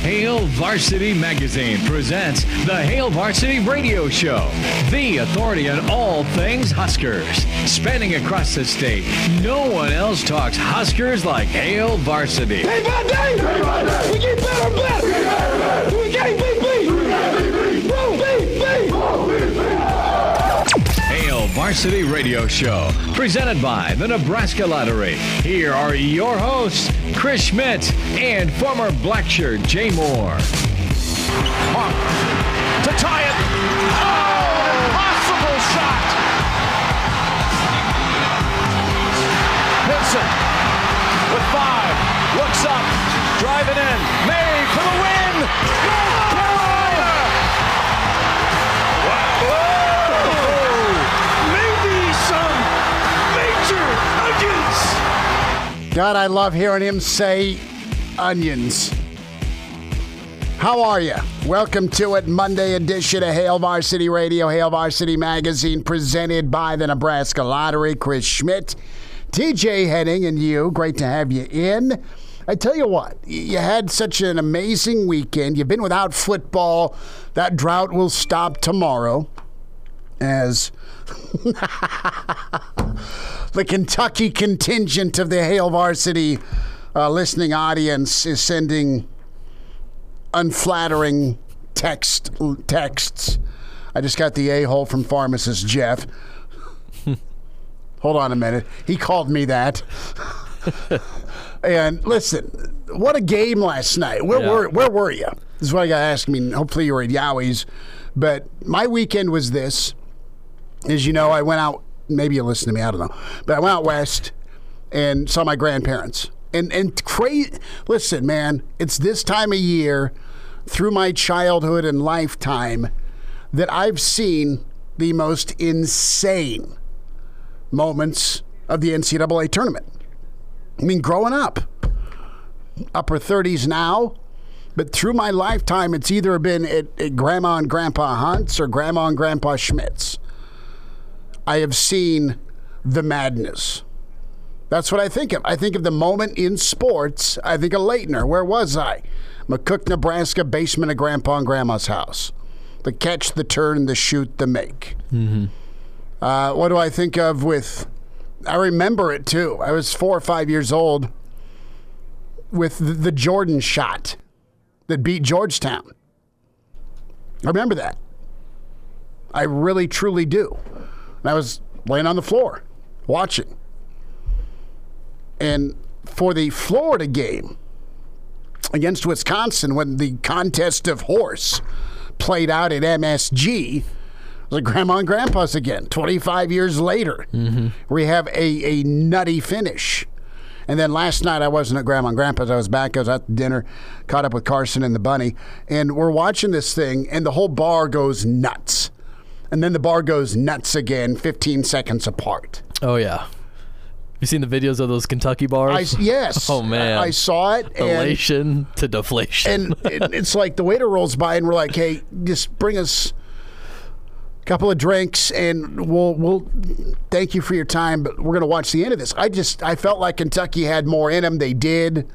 Hail Varsity Magazine presents the Hail Varsity Radio Show, the authority on all things Huskers. Spanning across the state, no one else talks Huskers like Hail Varsity. Day by day, we get better and better. We can't beat. Hail Varsity Radio Show, presented by the Nebraska Lottery. Here are your hosts, Chris Schmidt and former Blackshirt Jay Moore. Monk to tie it. Oh, impossible shot. Pinson with 5, looks up, driving in. May for the win. North Carolina. Maybe some major onions. God, I love hearing him say onions. How are you? Welcome to it, Monday edition of Hail Varsity Radio, Hail Varsity Magazine, presented by the Nebraska Lottery. Chris Schmidt, TJ Henning, and you. Great to have you in. I tell you what, you had such an amazing weekend. You've been without football. That drought will stop tomorrow as the Kentucky contingent of the Hail Varsity listening audience is sending unflattering texts. I just got the a-hole from pharmacist Jeff. Hold on a minute. He called me that. And listen, what a game last night. Where were you? This is what I got to ask. I mean, hopefully you were at Yowie's. But my weekend was this. As you know, I went out. Maybe you listen to me. I don't know. But I went out west and saw my grandparents. And crazy. Listen, man, it's this time of year through my childhood and lifetime that I've seen the most insane moments of the NCAA tournament. I mean, growing up, upper 30s now, but through my lifetime, it's either been at Grandma and Grandpa Hunt's or Grandma and Grandpa Schmidt's. I have seen the madness. That's what I think of. I think of the moment in sports. I think of Leitner. Where was I? McCook, Nebraska, basement of Grandpa and Grandma's house. The catch, the turn, the shoot, the make. Mm-hmm. What do I think of with... I remember it, too. I was 4 or 5 years old with the Jordan shot that beat Georgetown. I remember that. I really, truly do. And I was laying on the floor watching. And for the Florida game against Wisconsin, when the contest of horse played out at MSG, it was like Grandma and Grandpa's again, 25 years later. Mm-hmm. We have a nutty finish. And then last night I wasn't at Grandma and Grandpa's. I was back. I was at dinner, caught up with Carson and the bunny. And we're watching this thing, and the whole bar goes nuts. And then the bar goes nuts again, 15 seconds apart. Oh, yeah. You seen the videos of those Kentucky bars? Yes. Oh, man. I saw it. Elation to deflation. And it's like the waiter rolls by and we're like, hey, just bring us a couple of drinks and we'll thank you for your time, but we're going to watch the end of this. I felt like Kentucky had more in them. They did.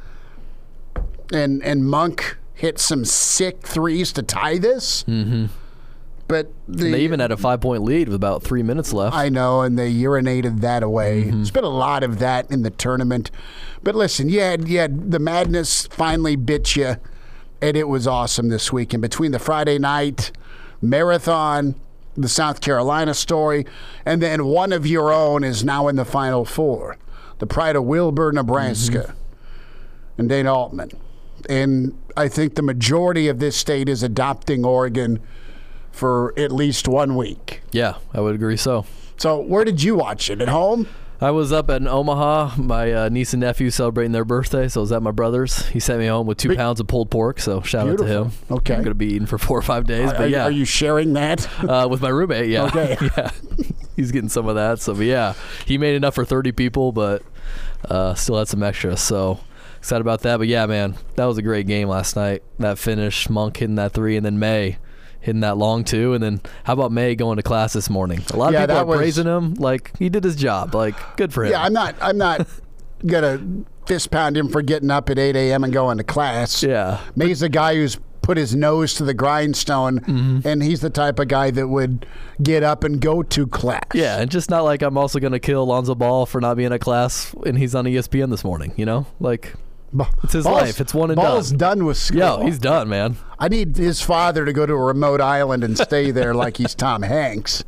And Monk hit some sick threes to tie this. Mm-hmm. But they even had a 5-point lead with about 3 minutes left. I know, and they urinated that away. Mm-hmm. There's been a lot of that in the tournament. But listen, you had the madness finally bit you, and it was awesome this weekend. Between the Friday night marathon, the South Carolina story, and then one of your own is now in the Final Four, the pride of Wilbur, Nebraska, and Dana Altman. And I think the majority of this state is adopting Oregon for at least 1 week. Yeah, I would agree so. So where did you watch it? At home? I was up in Omaha. My niece and nephew celebrating their birthday, so I was at my brother's. He sent me home with 2 pounds of pulled pork, so shout out to him. Okay. I'm going to be eating for 4 or 5 days, but yeah. Are you sharing that? With my roommate, yeah. Okay. Yeah. He's getting some of that, so but yeah. He made enough for 30 people, but still had some extra, so excited about that. But yeah, man, that was a great game last night. That finish, Monk hitting that 3, and then May hitting that long too. And then how about May going to class this morning? A lot of people are praising him like he did his job. Like, good for him. Yeah, I'm not gonna fist pound him for getting up at 8 a.m. and going to class. Yeah. May's the guy who's put his nose to the grindstone, and he's the type of guy that would get up and go to class. Yeah, and just not like I'm also going to kill Lonzo Ball for not being at class and he's on ESPN this morning, you know? Like, it's his life. It's one and done. Ball's done with school. Yeah, he's done, man. I need his father to go to a remote island and stay there like he's Tom Hanks.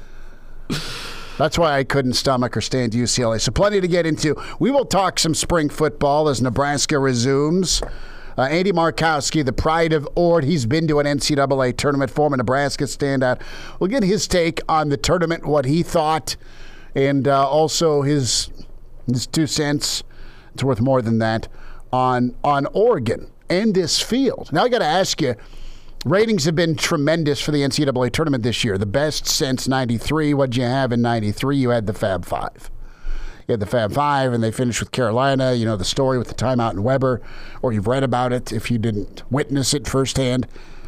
That's why I couldn't stomach or stand UCLA. So plenty to get into. We will talk some spring football as Nebraska resumes. Andy Markowski, the pride of Ord, he's been to an NCAA tournament, former Nebraska standout. We'll get his take on the tournament, what he thought, and also his 2 cents. It's worth more than that on Oregon and this field. Now I got to ask you, ratings have been tremendous for the NCAA tournament this year. The best since '93. What'd you have in '93? You had the Fab Five. You had the Fab Five, and they finished with Carolina. You know the story with the timeout in Weber, or you've read about it if you didn't witness it firsthand.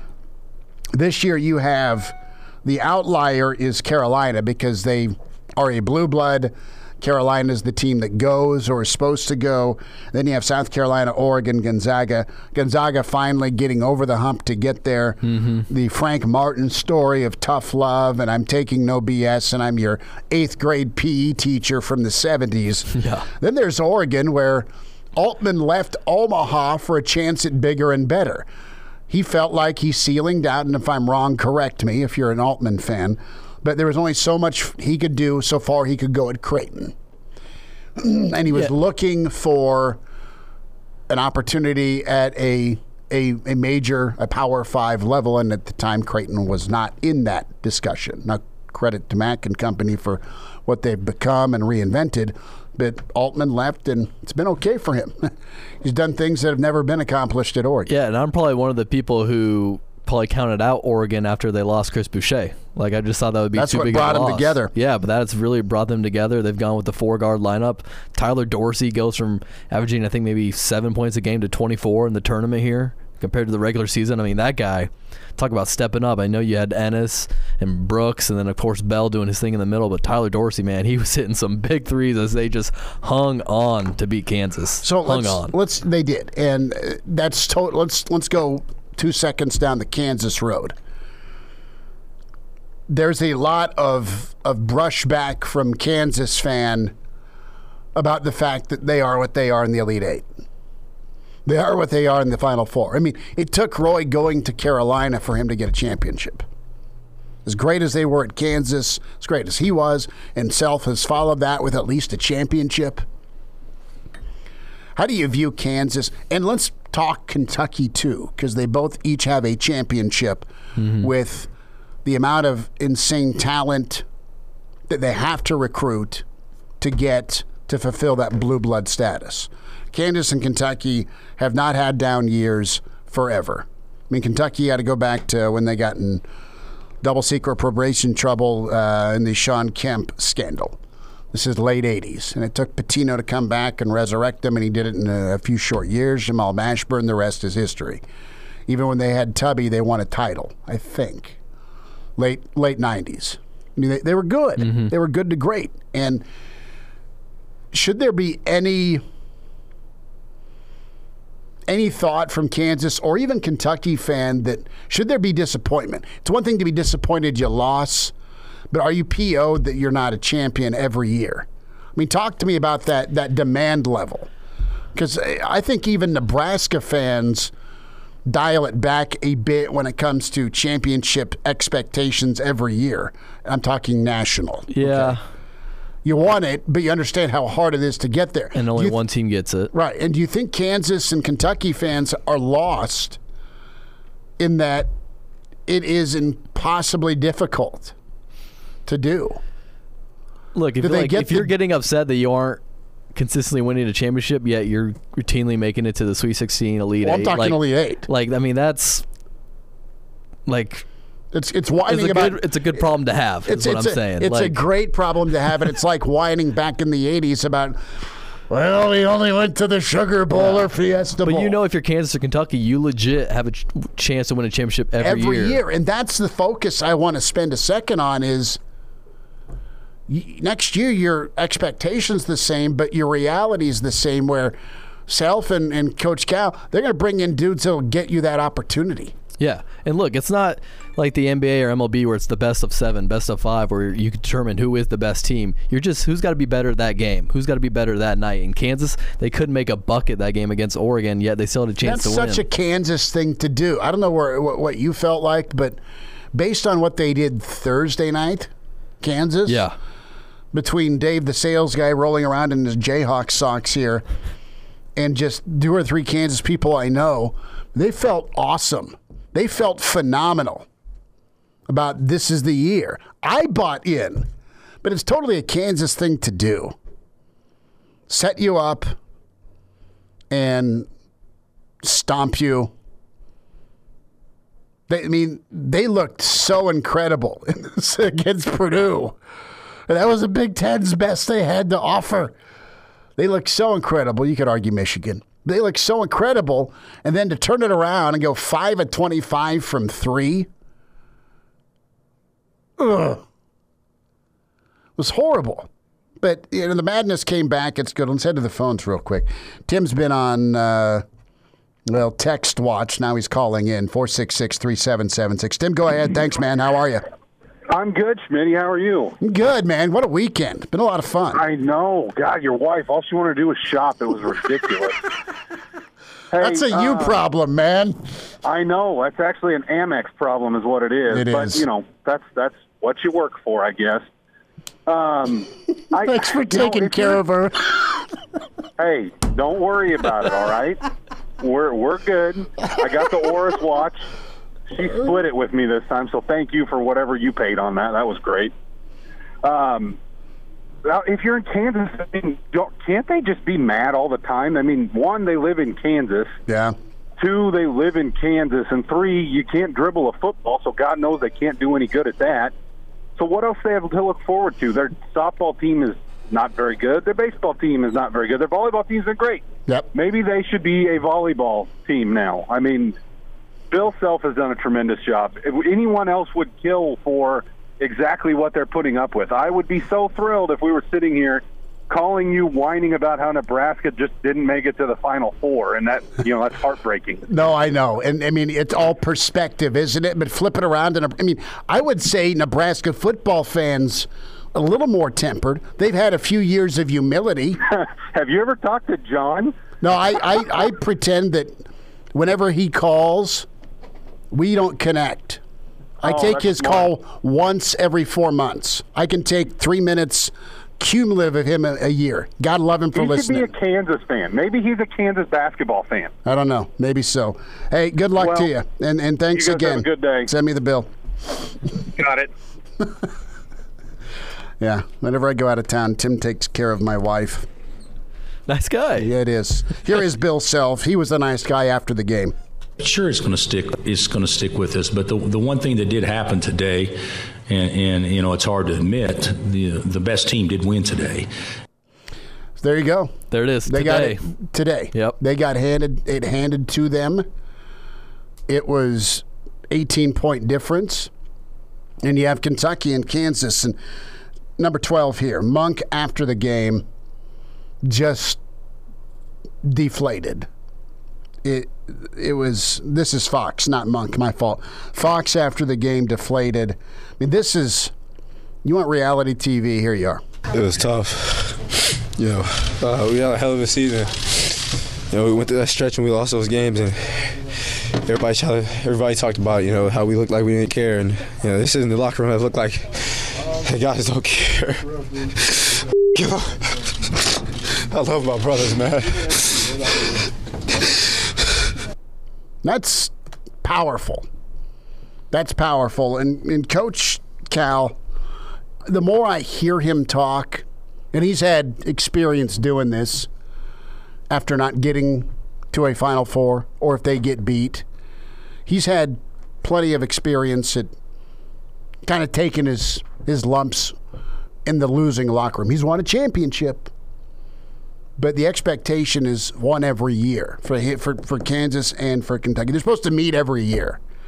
This year you have the outlier is Carolina because they are a blue blood. Carolina is the team that goes or is supposed to go. Then you have South Carolina, Oregon, Gonzaga. Gonzaga finally getting over the hump to get there. The Frank Martin story of tough love, and I'm taking no BS, and I'm your 8th grade PE teacher from the 70s. Yeah. Then there's Oregon, where Altman left Omaha for a chance at bigger and better. He felt like he ceilinged out, and if I'm wrong, correct me if you're an Altman fan. But there was only so much he could do. So far, he could go at Creighton. And he was looking for an opportunity at a major, a Power 5 level. And at the time, Creighton was not in that discussion. Now, credit to Mack and company for what they've become and reinvented. But Altman left, and it's been okay for him. He's done things that have never been accomplished at Oregon. Yeah, and I'm probably one of the people who probably counted out Oregon after they lost Chris Boucher. Like, I just thought that would be too big of a loss. That's what brought them together. Yeah, but that's really brought them together. They've gone with the 4-guard lineup. Tyler Dorsey goes from averaging, I think, maybe 7 points a game to 24 in the tournament here compared to the regular season. I mean, that guy, talk about stepping up. I know you had Ennis and Brooks and then, of course, Bell doing his thing in the middle, but Tyler Dorsey, man, he was hitting some big threes as they just hung on to beat Kansas. So they did, and that's total. Let's go 2 seconds down the Kansas road. There's a lot of brushback from Kansas fan about the fact that they are what they are in the Elite Eight. They are what they are in the Final Four. I mean, it took Roy going to Carolina for him to get a championship. As great as they were at Kansas, as great as he was, and Self has followed that with at least a championship. How do you view Kansas? And let's talk Kentucky, too, because they both each have a championship with the amount of insane talent that they have to recruit to get to fulfill that blue blood status. Kansas and Kentucky have not had down years forever. I mean, Kentucky had to go back to when they got in double secret probation trouble in the Sean Kemp scandal. This is late 80s, and it took Pitino to come back and resurrect them, and he did it in a few short years. Jamal Mashburn, the rest is history. Even when they had Tubby, they won a title, I think. Late 90s. I mean, they were good. They were good to great. And should there be any thought from Kansas or even Kentucky fan that should there be disappointment? It's one thing to be disappointed you lost, but are you PO'd that you're not a champion every year? I mean, talk to me about that demand level. Because I think even Nebraska fans dial it back a bit when it comes to championship expectations every year. I'm talking national. Yeah. Okay? You want it, but you understand how hard it is to get there. And only one team gets it. Right. And do you think Kansas and Kentucky fans are lost in that it is impossibly difficult to do? Look, if you're getting upset that you aren't consistently winning a championship, yet you're routinely making it to the Sweet 16, Elite 8. I'm talking Elite 8. Like, I mean, that's like... It's whining about. It's a good problem to have. Is what I'm saying. It's a great problem to have, and it's like whining back in the '80s about. Well, we only went to the Sugar Bowl or Fiesta Bowl. But you know, if you're Kansas or Kentucky, you legit have a chance to win a championship every year. And that's the focus I want to spend a second on. Is next year your expectation's the same, but your reality is the same, where Self and Coach Cal, they're going to bring in dudes that will get you that opportunity. Yeah, and look, it's not like the NBA or MLB where it's the best of 7, best of 5, where you can determine who is the best team. You're just who's got to be better that game, who's got to be better that night. In Kansas, they couldn't make a bucket that game against Oregon, yet they still had a chance to win. That's such a Kansas thing to do. I don't know what you felt like, but based on what they did Thursday night, Kansas, yeah, between Dave, the sales guy, rolling around in his Jayhawk socks here, and just 2 or 3 Kansas people I know, they felt awesome. They felt phenomenal about this is the year. I bought in, but it's totally a Kansas thing to do. Set you up and stomp you. They looked so incredible against Purdue. And that was the Big Ten's best they had to offer. They looked so incredible. You could argue Michigan. They look so incredible, and then to turn it around and go 5 of 25 from 3, it was horrible. But the madness came back. It's good. Let's head to the phones real quick. Tim's been on text watch. Now he's calling in 466-3776. Tim, go ahead. Thanks, man. How are you? I'm good, Schmitty. How are you? Good, man. What a weekend. It's been a lot of fun. I know. God, your wife, all she wanted to do was shop. It was ridiculous. Hey, that's a you problem, man. I know. That's actually an Amex problem is what it is. It but, is. That's what you work for, I guess. Thanks for taking care of her. Hey, don't worry about it, all right? We're good. I got the Oris watch. She split it with me this time, so thank you for whatever you paid on that. That was great. If you're in Kansas, can't they just be mad all the time? I mean, 1, they live in Kansas. Yeah. 2, they live in Kansas. And 3, you can't dribble a football, so God knows they can't do any good at that. So what else do they have to look forward to? Their softball team is not very good. Their baseball team is not very good. Their volleyball team's been great. Yep. Maybe they should be a volleyball team now. I mean, Bill Self has done a tremendous job. If anyone else would kill for exactly what they're putting up with. I would be so thrilled if we were sitting here calling you whining about how Nebraska just didn't make it to the Final Four, and that that's heartbreaking. No, I know, and I mean it's all perspective, isn't it? But flip it around, and I would say Nebraska football fans a little more tempered. They've had a few years of humility. Have you ever talked to John? No, I pretend that whenever he calls, we don't connect. I take his call once every 4 months. I can take 3 minutes cumulative of him a year. God love him for listening. He should be a Kansas fan. Maybe he's a Kansas basketball fan. I don't know. Maybe so. Hey, good luck to you. And thanks you guys again. Have a good day. Send me the bill. Got it. Yeah. Whenever I go out of town, Tim takes care of my wife. Nice guy. Yeah, it is. Here is Bill Self. He was a nice guy after the game. Sure, it's going to stick. It's going to stick with us. But the one thing that did happen today, and it's hard to admit, the best team did win today. There you go. There it is. They got it today. Yep. They got handed to them. It was 18-point difference, and you have Kentucky and Kansas and number 12 here. Monk after the game just deflated. It was, this is Fox, not Monk, my fault. Fox after the game deflated. I mean, this is, you want reality TV, here you are. It was tough. We had a hell of a season. We went through that stretch and we lost those games, and everybody talked about, how we looked like we didn't care, and this isn't the locker room that looked like the guys don't care. I love my brothers, man. That's powerful. That's powerful. And Coach Cal, the more I hear him talk, and he's had experience doing this after not getting to a Final Four or if they get beat, he's had plenty of experience at kind of taking his lumps in the losing locker room. He's won a championship. But the expectation is one every year for Kansas and for Kentucky. They're supposed to meet every year.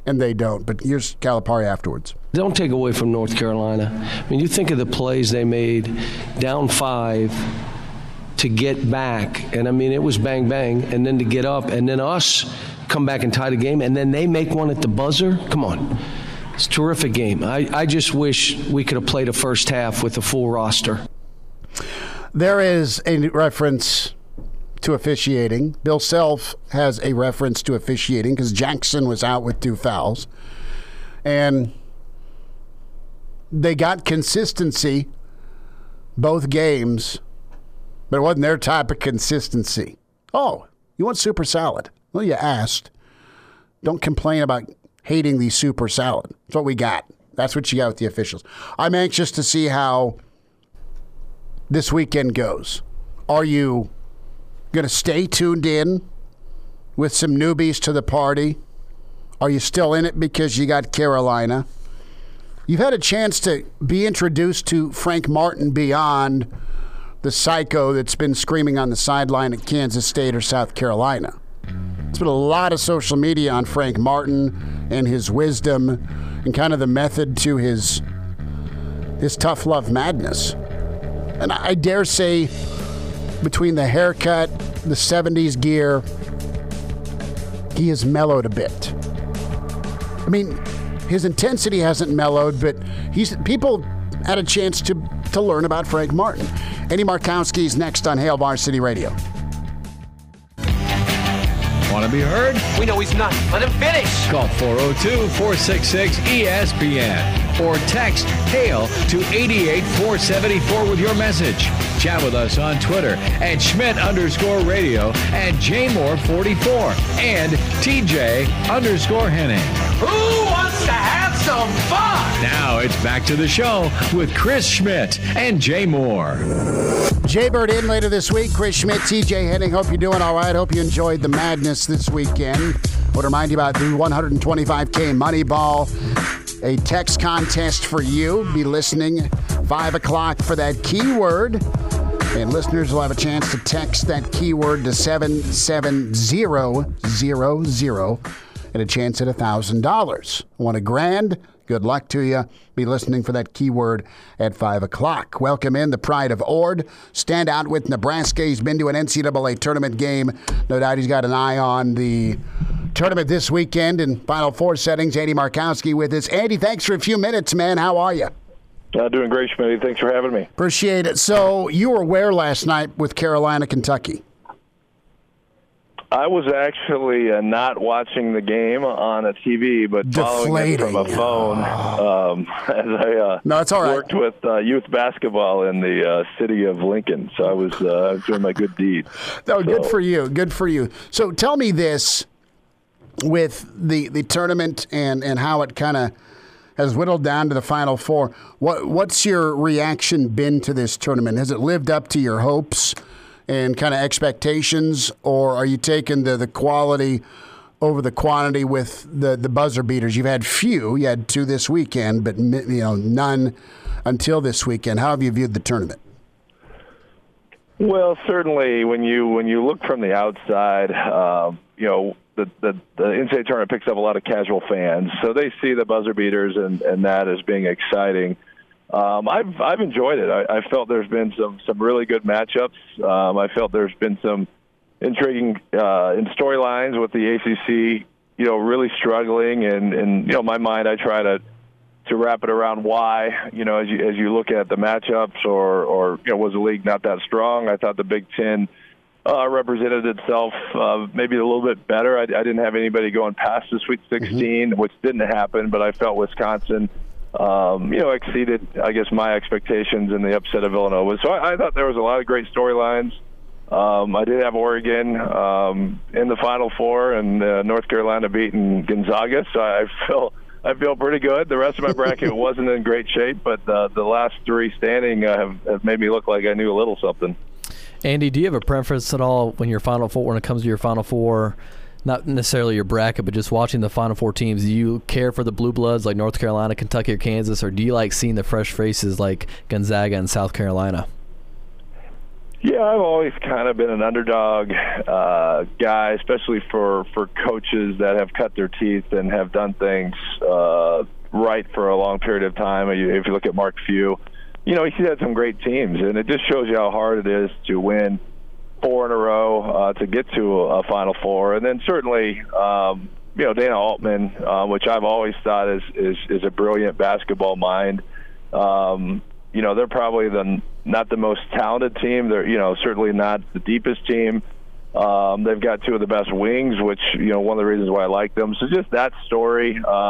and they don't. But here's Calipari afterwards. Don't take away from North Carolina. I mean, you think of the plays they made down 5 to get back. And, I mean, it was bang, bang, and then to get up, and then us come back and tie the game, and then they make one at the buzzer. Come on. It's a terrific game. I just wish we could have played a first half with a full roster. There is a reference to officiating. Bill Self has a reference to officiating because Jackson was out with 2 fouls. And they got consistency both games, but it wasn't their type of consistency. Oh, you want super salad? Well, you asked. Don't complain about hating the super salad. That's what we got. That's what you got with the officials. I'm anxious to see how this weekend goes. Are you going to stay tuned in with some newbies to the party? Are you still in it because you got Carolina? You've had a chance to be introduced to Frank Martin beyond the psycho that's been screaming on the sideline at Kansas State or South Carolina. There's been a lot of social media on Frank Martin and his wisdom and kind of the method to his tough love madness. And I dare say between the haircut, the 70s gear, he has mellowed a bit. I mean, his intensity hasn't mellowed, but people had a chance to learn about Frank Martin. Eddie Markowski's next on Hail Varsity Radio. Want to be heard? We know he's not. Let him finish. Call 402-466-ESPN or text HAIL to 88474 with your message. Chat with us on Twitter at Schmidt_radio and JMoore44 and TJ_Henning. Who wants to have some fun? Now it's back to the show with Chris Schmidt and Jay Moore. Jay Bird in later this week. Chris Schmidt, TJ Henning. Hope you're doing all right. Hope you enjoyed the madness this weekend. I would remind you about the $125K Moneyball, a text contest for you. Be listening 5 o'clock for that keyword. And listeners will have a chance to text that keyword to 77000 and a chance at $1,000. Want $1,000? Good luck to you. Be listening for that keyword at 5 o'clock. Welcome in the pride of Ord. Stand out with Nebraska. He's been to an NCAA tournament game. No doubt he's got an eye on the tournament this weekend in Final Four settings. Andy Markowski with us. Andy, thanks for a few minutes, man. How are you? Doing great, Schmidt. Thanks for having me. Appreciate it. So you were where last night with Carolina, Kentucky? I was actually not watching the game on a TV, but following it from a phone as I it's all right. Worked with youth basketball in the city of Lincoln. So I was doing my good deed. Oh, good for you. Good for you. So tell me this, with the tournament and how it kind of has whittled down to the Final Four, what's your reaction been to this tournament? Has it lived up to your hopes and kind of expectations, or are you taking the quality over the quantity with the buzzer beaters? You've had few. You had 2 this weekend, but none until this weekend. How have you viewed the tournament? Well, certainly when you look from the outside, the NCAA tournament picks up a lot of casual fans, so they see the buzzer beaters and that as being exciting. I've enjoyed it. I felt there's been some really good matchups. I felt there's been some intriguing in storylines with the ACC, really struggling. And in my mind, I try to wrap it around why, as you look at the matchups or was the league not that strong? I thought the Big Ten represented itself maybe a little bit better. I didn't have anybody going past the Sweet 16, which didn't happen, but I felt Wisconsin exceeded, I guess, my expectations in the upset of Villanova. So I thought there was a lot of great storylines. I did have Oregon in the Final Four and North Carolina beating Gonzaga, so I feel pretty good. The rest of my bracket wasn't in great shape, but the last 3 standing have made me look like I knew a little something. Andy, do you have a preference at all when it comes to your Final Four? Not necessarily your bracket, but just watching the Final Four teams. Do you care for the blue bloods like North Carolina, Kentucky, or Kansas, or do you like seeing the fresh faces like Gonzaga and South Carolina? Yeah, I've always kind of been an underdog guy, especially for coaches that have cut their teeth and have done things right for a long period of time. If you look at Mark Few, he's had some great teams, and it just shows you how hard it is to win 4 in a row to get to a Final Four. And then certainly, Dana Altman, which I've always thought is a brilliant basketball mind. They're probably not the most talented team. They're, certainly not the deepest team. They've got 2 of the best wings, which, one of the reasons why I like them. So just that story,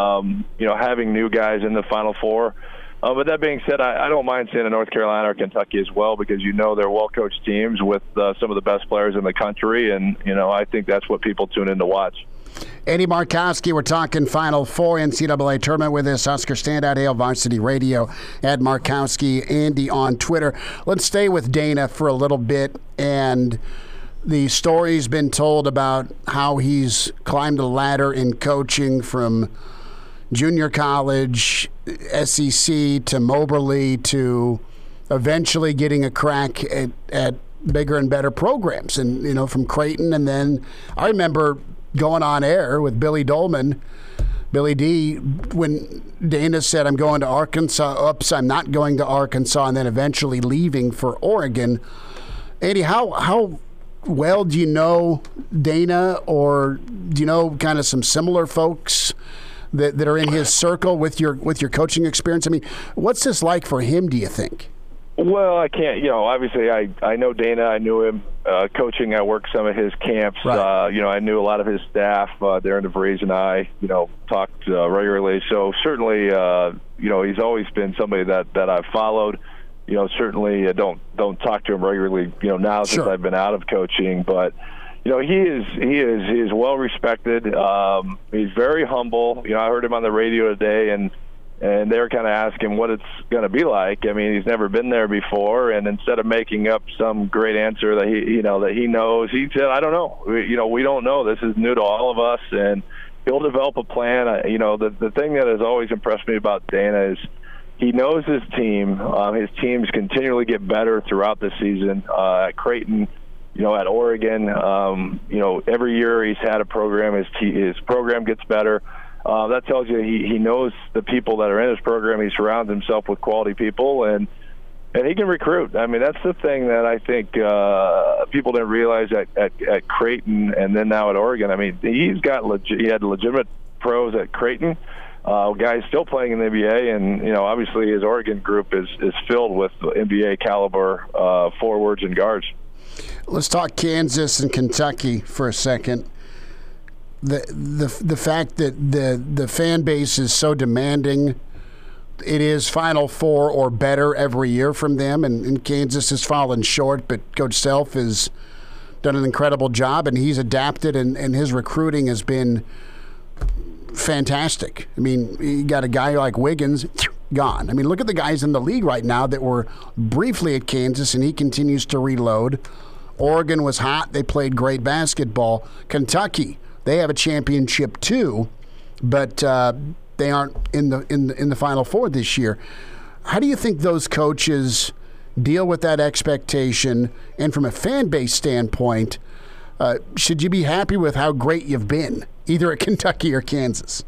having new guys in the Final Four. But that being said, I don't mind seeing North Carolina or Kentucky as well, because they're well-coached teams with some of the best players in the country, and I think that's what people tune in to watch. Eddie Markowski, we're talking Final Four NCAA tournament with us. Husker Standout, Hail Varsity Radio, Ed Markowski, Andy on Twitter. Let's stay with Dana for a little bit, and the story's been told about how he's climbed a ladder in coaching from junior college, SEC to Moberly, to eventually getting a crack at bigger and better programs, and from Creighton. And then I remember going on air with Billy Dolman, Billy D, when Dana said, I'm going to Arkansas, oops, I'm not going to Arkansas, and then eventually leaving for Oregon. Andy, how well do you know Dana, or do you know kind of some similar folks that are in his circle with your coaching experience? I mean, what's this like for him, do you think? Well, I can't, obviously I know Dana. I knew him coaching. I worked some of his camps. Right. I knew a lot of his staff. Darren DeVries and I, talked regularly. So certainly, he's always been somebody that I've followed. Certainly don't talk to him regularly, now since I've been out of coaching. But, he is well respected. He's very humble. I heard him on the radio today, and they were kind of asking what it's going to be like. I mean, he's never been there before, and instead of making up some great answer that he knows, he said, "I don't know. We don't know. This is new to all of us, and he'll develop a plan." The thing that has always impressed me about Dana is he knows his team. His teams continually get better throughout the season. At Creighton, at Oregon, every year he's had a program. His program gets better. That tells you he knows the people that are in his program. He surrounds himself with quality people, and he can recruit. I mean, that's the thing that I think people didn't realize at Creighton and then now at Oregon. I mean, he had legitimate pros at Creighton, guys still playing in the NBA, and obviously his Oregon group is filled with NBA caliber forwards and guards. Let's talk Kansas and Kentucky for a second. The fact that the fan base is so demanding, it is Final Four or better every year from them, and Kansas has fallen short, but Coach Self has done an incredible job, and he's adapted, and his recruiting has been fantastic. I mean, you got a guy like Wiggins, gone. I mean, look at the guys in the league right now that were briefly at Kansas, and he continues to reload. Oregon was hot. They played great basketball. Kentucky, they have a championship too, but they aren't in the Final Four this year. How do you think those coaches deal with that expectation? And from a fan base standpoint, should you be happy with how great you've been, either at Kentucky or Kansas?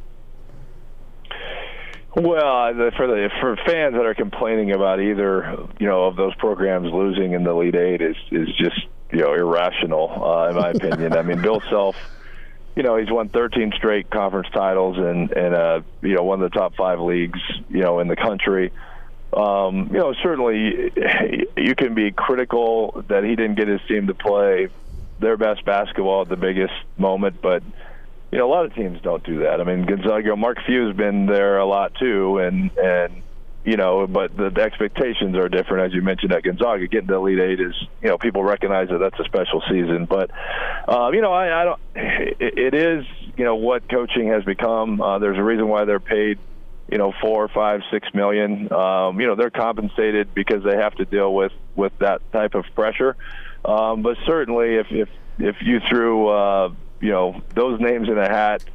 Well, for fans that are complaining about either of those programs losing in the Elite Eight is just irrational in my opinion. I mean, Bill Self, he's won 13 straight conference titles and one of the top 5 leagues in the country. Certainly you can be critical that he didn't get his team to play their best basketball at the biggest moment, but a lot of teams don't do that. I mean, Gonzaga, Mark Few's been there a lot too, and but the expectations are different, as you mentioned at Gonzaga. Getting to Elite Eight is, people recognize that that's a special season. But, I don't. It is, what coaching has become. There's a reason why they're paid, $4, $5, $6 million. They're compensated because they have to deal with that type of pressure. But certainly, if you threw those names in a hat,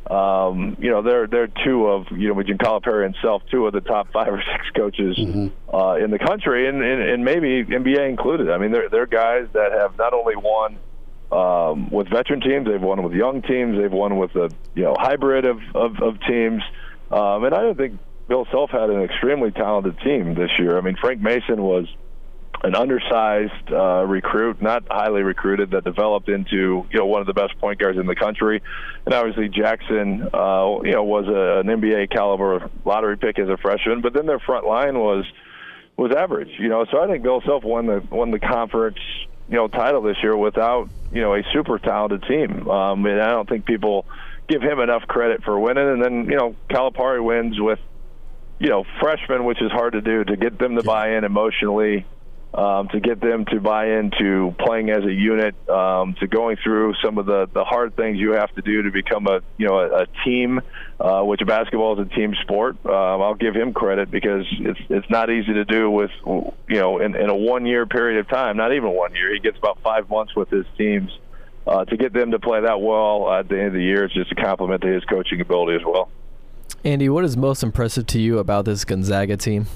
They're two of, with Jim Calipari himself, two of the top 5 or 6 coaches in the country, and maybe NBA included. I mean, they're guys that have not only won with veteran teams, they've won with young teams, they've won with a hybrid of teams, and I don't think Bill Self had an extremely talented team this year. I mean, Frank Mason was an undersized recruit, not highly recruited, that developed into one of the best point guards in the country, and obviously Jackson was an NBA caliber lottery pick as a freshman, but then their front line was average. So I think Bill Self won the conference title this year without a super talented team, and I don't think people give him enough credit for winning. And then Calipari wins with freshmen, which is hard to do, to get them to buy in emotionally, to get them to buy into playing as a unit, to going through some of the hard things you have to do to become a team, which basketball is a team sport. I'll give him credit because it's not easy to do with in a 1-year period of time. Not even 1 year. He gets about 5 months with his teams to get them to play that well at the end of the year. It's just a compliment to his coaching ability as well. Andy, what is most impressive to you about this Gonzaga team?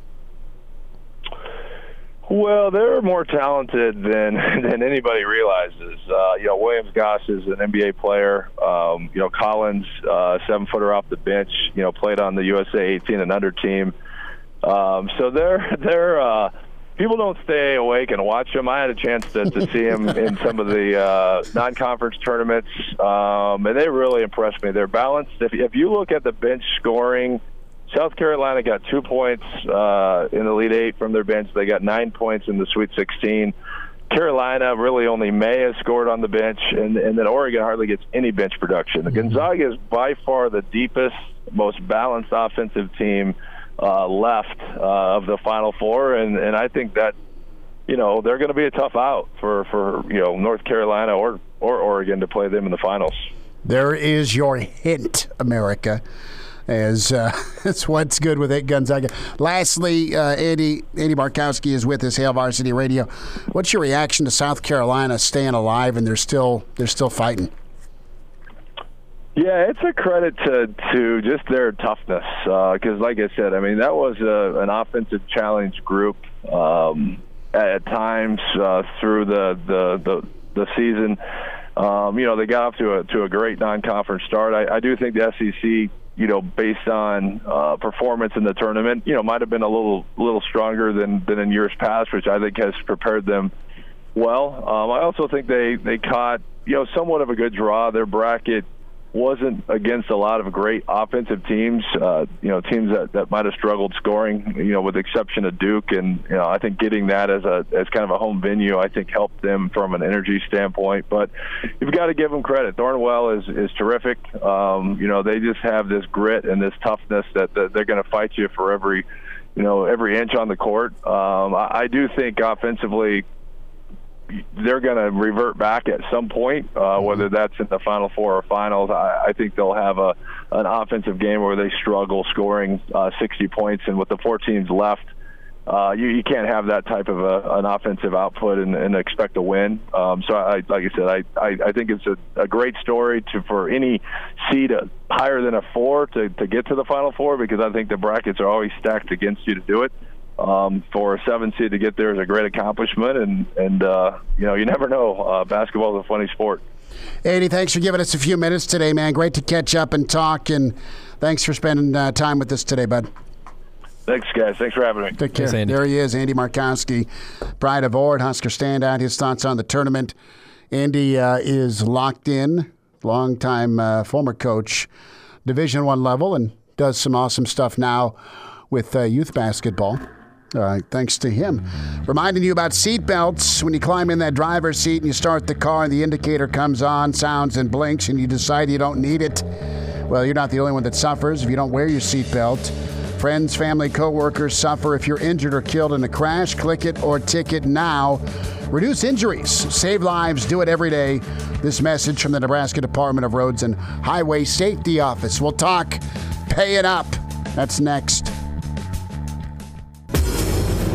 Well, they're more talented than anybody realizes. Williams Goss is an NBA player. Collins, 7-footer off the bench. Played on the USA 18 and under team. So they're people don't stay awake and watch them. I had a chance to see them in some of the non-conference tournaments, and they really impressed me. They're balanced. If you look at the bench scoring, South Carolina got 2 points in the Elite 8 from their bench. They got 9 points in the Sweet 16. Carolina, really only May has scored on the bench, and then Oregon hardly gets any bench production. Gonzaga is by far the deepest, most balanced offensive team left of the Final Four, and I think that they're going to be a tough out for North Carolina or Oregon to play them in the finals. There is your hint, America. As that's what's good with it, Gonzaga. Lastly, Andy Markowski is with us, Hail Varsity Radio. What's your reaction to South Carolina staying alive and they're still fighting? Yeah, it's a credit to just their toughness because, like I said, I mean that was an offensive challenge group at times through the season. They got off to a great non-conference start. I do think the SEC, based on performance in the tournament, might have been a little stronger than in years past, which I think has prepared them well. I also think they caught somewhat of a good draw. Their bracket wasn't against a lot of great offensive teams, teams that might have struggled scoring, with the exception of Duke. And, I think getting that as kind of a home venue, I think helped them from an energy standpoint. But you've got to give them credit. Thornwell is terrific. They just have this grit and this toughness that they're going to fight you for every inch on the court. I do think offensively, they're going to revert back at some point, whether that's in the Final Four or finals. I think they'll have an offensive game where they struggle scoring 60 points, and with the 4 teams left, you can't have that type of an offensive output and expect to win. So, like I said, I think it's a great story for any seed higher than a 4 to get to the Final Four, because I think the brackets are always stacked against you to do it. For a 7 seed to get there is a great accomplishment, and you never know. Basketball is a funny sport. Andy, thanks for giving us a few minutes today, man. Great to catch up and talk, and thanks for spending time with us today, bud. Thanks, guys. Thanks for having me. Take care. Thanks, there he is, Andy Markowski, Pride of Ord, Husker Standout. His thoughts on the tournament. Andy is locked in, longtime former coach, Division I level, and does some awesome stuff now with youth basketball. Thanks to him. Reminding you about seat belts. When you climb in that driver's seat and you start the car and the indicator comes on, sounds and blinks, and you decide you don't need it, well, you're not the only one that suffers if you don't wear your seat belt. Friends, family, co-workers suffer if you're injured or killed in a crash. Click it or ticket now. Reduce injuries. Save lives. Do it every day. This message from the Nebraska Department of Roads and Highway Safety Office. We'll talk Pay It Up. That's next.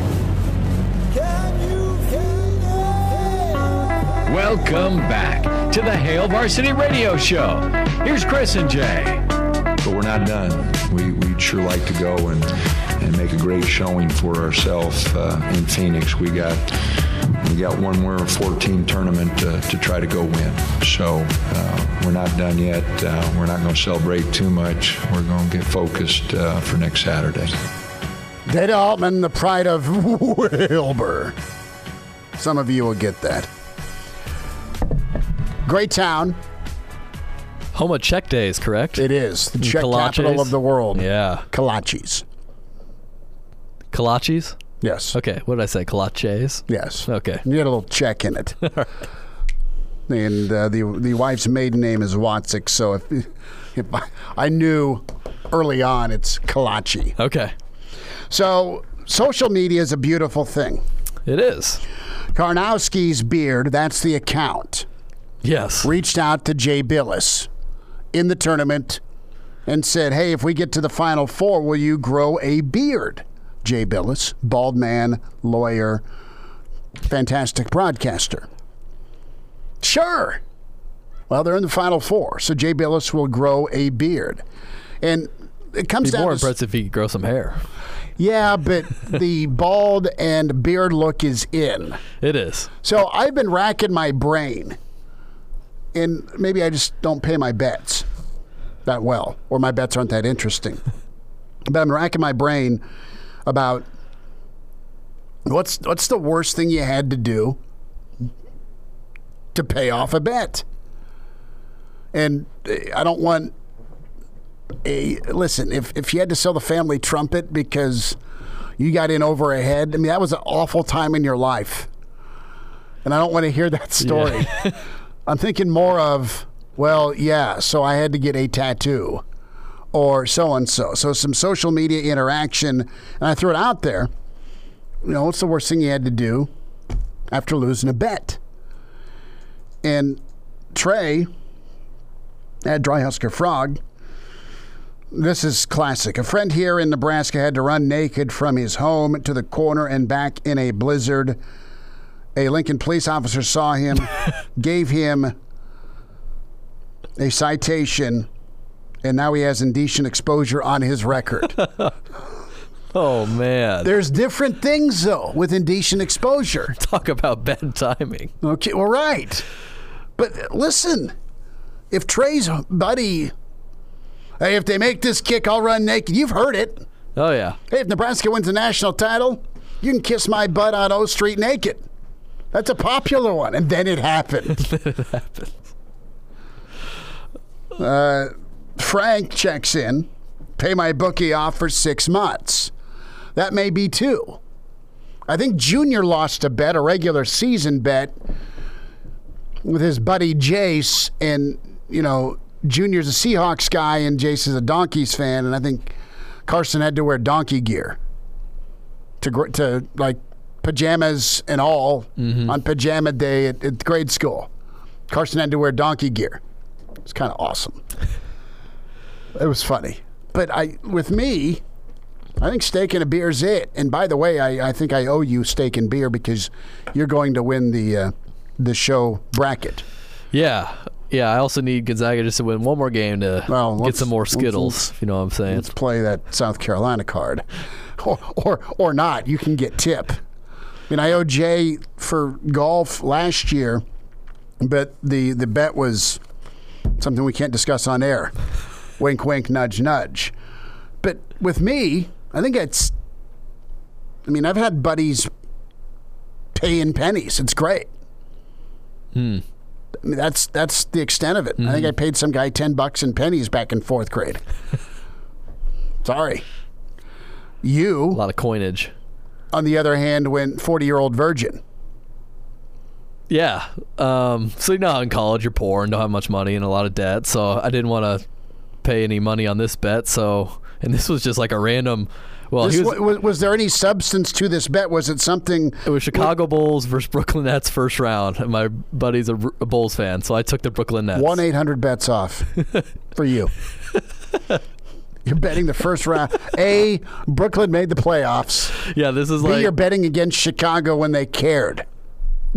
Welcome back to the Hail Varsity Radio Show. Here's Chris and Jay. But we're not done. We'd sure like to go and make a great showing for ourselves in Phoenix. We got one more 14 tournament to try to go win. So we're not done yet. We're not going to celebrate too much. We're going to get focused for next Saturday. Dana Altman, the pride of Wilbur. Some of you will get that. Great town. Home of Czech Days, correct? It is. The Czech capital of the world. Yeah. Kolaches. Kolaches? Yes. Okay. What did I say? Kolaches? Yes. Okay. You had a little Czech in it. And the wife's maiden name is Watzik, so if I knew early on it's Kolachi. Okay. So social media is a beautiful thing. It is. Karnowski's Beard, that's the account. Yes. Reached out to Jay Billis in the tournament and said, hey, if we get to the Final Four, will you grow a beard? Jay Billis, bald man, lawyer, fantastic broadcaster. Sure. Well, they're in the Final Four, so Jay Billis will grow a beard. And it comes down to... It'd be more impressive if he could grow some hair. Yeah, but the bald and beard look is in. It is. So I've been racking my brain, and maybe I just don't pay my bets that well, or my bets aren't that interesting. But I'm racking my brain about what's the worst thing you had to do to pay off a bet. And I don't want listen, if you had to sell the family trumpet because you got in over a head, I mean, that was an awful time in your life. And I don't want to hear that story. Yeah. I'm thinking more of, well, yeah, so I had to get a tattoo or so-and-so. So some social media interaction, and I threw it out there. You know, what's the worst thing you had to do after losing a bet? And Trey at Dry Husker Frog, this is classic. A friend here in Nebraska had to run naked from his home to the corner and back in a blizzard. A Lincoln police officer saw him, gave him a citation, and now he has indecent exposure on his record. Oh, man. There's different things, though, with indecent exposure. Talk about bad timing. Okay, well, right. But listen, if Trey's buddy... Hey, if they make this kick, I'll run naked. You've heard it. Oh, yeah. Hey, if Nebraska wins the national title, you can kiss my butt on O Street naked. That's a popular one. And then it happened. Frank checks in. Pay my bookie off for 6 months. That may be 2. I think Junior lost a bet, a regular season bet, with his buddy Jace. And, you know, Junior's a Seahawks guy and Jace is a Donkeys fan, and I think Carson had to wear donkey gear to like pajamas and all on pajama day at grade school. Carson had to wear donkey gear. It's kind of awesome. It was funny. But with me, I think steak and a beer is it. And by the way, I think I owe you steak and beer because you're going to win the show bracket. Yeah. Yeah, I also need Gonzaga just to win one more game to get some more Skittles, if you know what I'm saying. Let's play that South Carolina card. Or not. You can get tip. I mean, I owe Jay for golf last year, but the bet was something we can't discuss on air. Wink, wink, nudge, nudge. But with me, I think I've had buddies pay in pennies. It's great. I mean, that's the extent of it. I think I paid some guy $10 in pennies back in 4th grade. Sorry. You, a lot of coinage. On the other hand, went 40-year-old virgin. Yeah. So you know how in college you're poor and don't have much money and a lot of debt. So I didn't want to pay any money on this bet. And this was just like a random. Well, was there any substance to this bet? Was it something? It was Chicago Bulls versus Brooklyn Nets first round. And my buddy's a Bulls fan, so I took the Brooklyn Nets. 1-800-BETS off for you. You're betting the first round. A, Brooklyn made the playoffs. Yeah, this is B, like. you're betting against Chicago when they cared.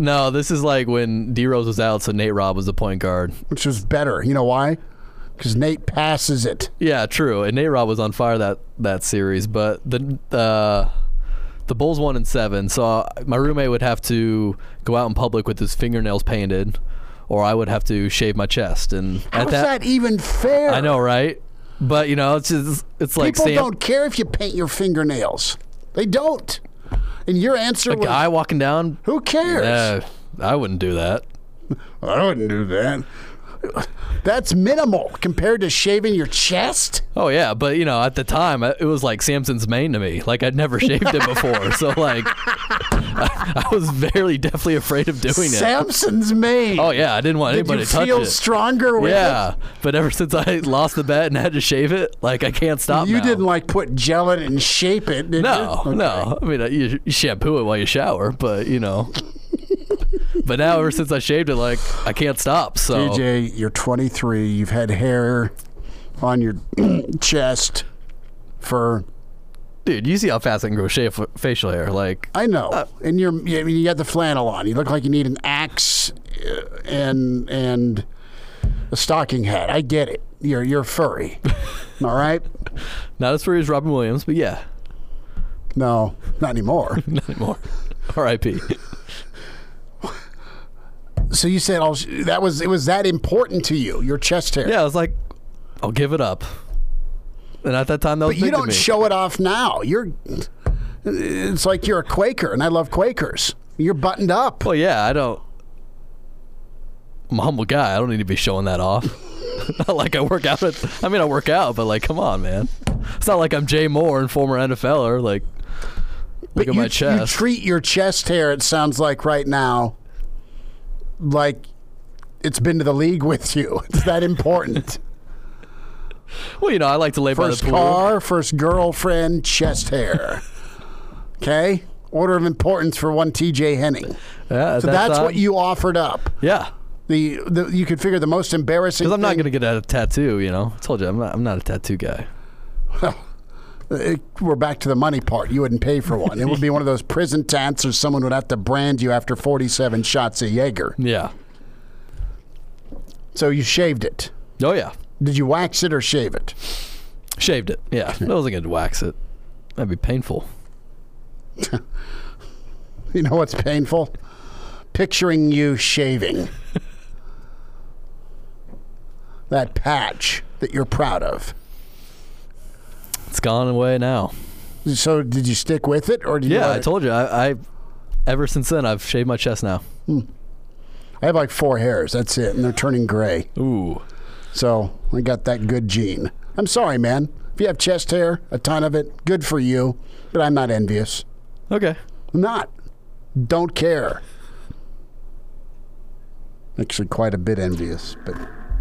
No, this is like when D Rose was out, so Nate Robb was the point guard, which was better. You know why? Because Nate passes it. Yeah, true. And Nate Robb was on fire that series, but the Bulls won in 7, so my roommate would have to go out in public with his fingernails painted, or I would have to shave my chest. And how's that even fair? I know, right? But it's like people don't care if you paint your fingernails. They don't. And your answer was, a guy walking down. Who cares? I wouldn't do that. I wouldn't do that. That's minimal compared to shaving your chest. Oh yeah, but at the time it was like Samson's mane to me. Like I'd never shaved it before, so like I was definitely afraid of doing it. Samson's mane. Oh yeah, I didn't want anybody to touch it. Did you feel stronger with it? But ever since I lost the bet and had to shave it, like I can't stop. You now. didn't like put gel in it and shape it, did you? Okay. No. I mean, you shampoo it while you shower, but But now, ever since I shaved it, like I can't stop. So DJ, you're 23. You've had hair on your chest for. Dude, you see how fast I can grow facial hair? Like I know, and you got the flannel on. You look like you need an axe and a stocking hat. I get it. You're furry. All right. Not as furry as Robin Williams, but yeah. No, not anymore. Not anymore. R.I.P. So you said it was that important to you, your chest hair? Yeah, I was like, I'll give it up. And at that time, that was big to me. But you don't show it off now. It's like you're a Quaker, and I love Quakers. You're buttoned up. Well, yeah, I'm a humble guy. I don't need to be showing that off. Not like I work out. I work out, but like, come on, man. It's not like I'm Jay Moore and former NFLer. Like, look at my chest. You treat your chest hair, it sounds like right now, like it's been to the league with you. It's that important. Well, I like to lay by the pool. First car, first girlfriend, chest hair. Okay? Order of importance for one TJ Henning. Yeah, so that's what you offered up. Yeah. You could figure the most embarrassing because I'm not going to get a tattoo, I told you, I'm not a tattoo guy. Well, we're back to the money part. You wouldn't pay for one. It would be one of those prison tats, or someone would have to brand you after 47 shots of Jaeger. Yeah. So you shaved it. Oh, yeah. Did you wax it or shave it? Shaved it, yeah. I wasn't going to wax it. That'd be painful. You know what's painful? Picturing you shaving. That patch that you're proud of. It's gone away now. So did you stick with it, or did you? Yeah, I told you. I ever since then I've shaved my chest now. I have like 4 hairs. That's it, and they're turning gray. Ooh. So I got that good gene. I'm sorry, man. If you have chest hair, a ton of it, good for you. But I'm not envious. Okay. I'm not. Don't care. Actually, quite a bit envious, but.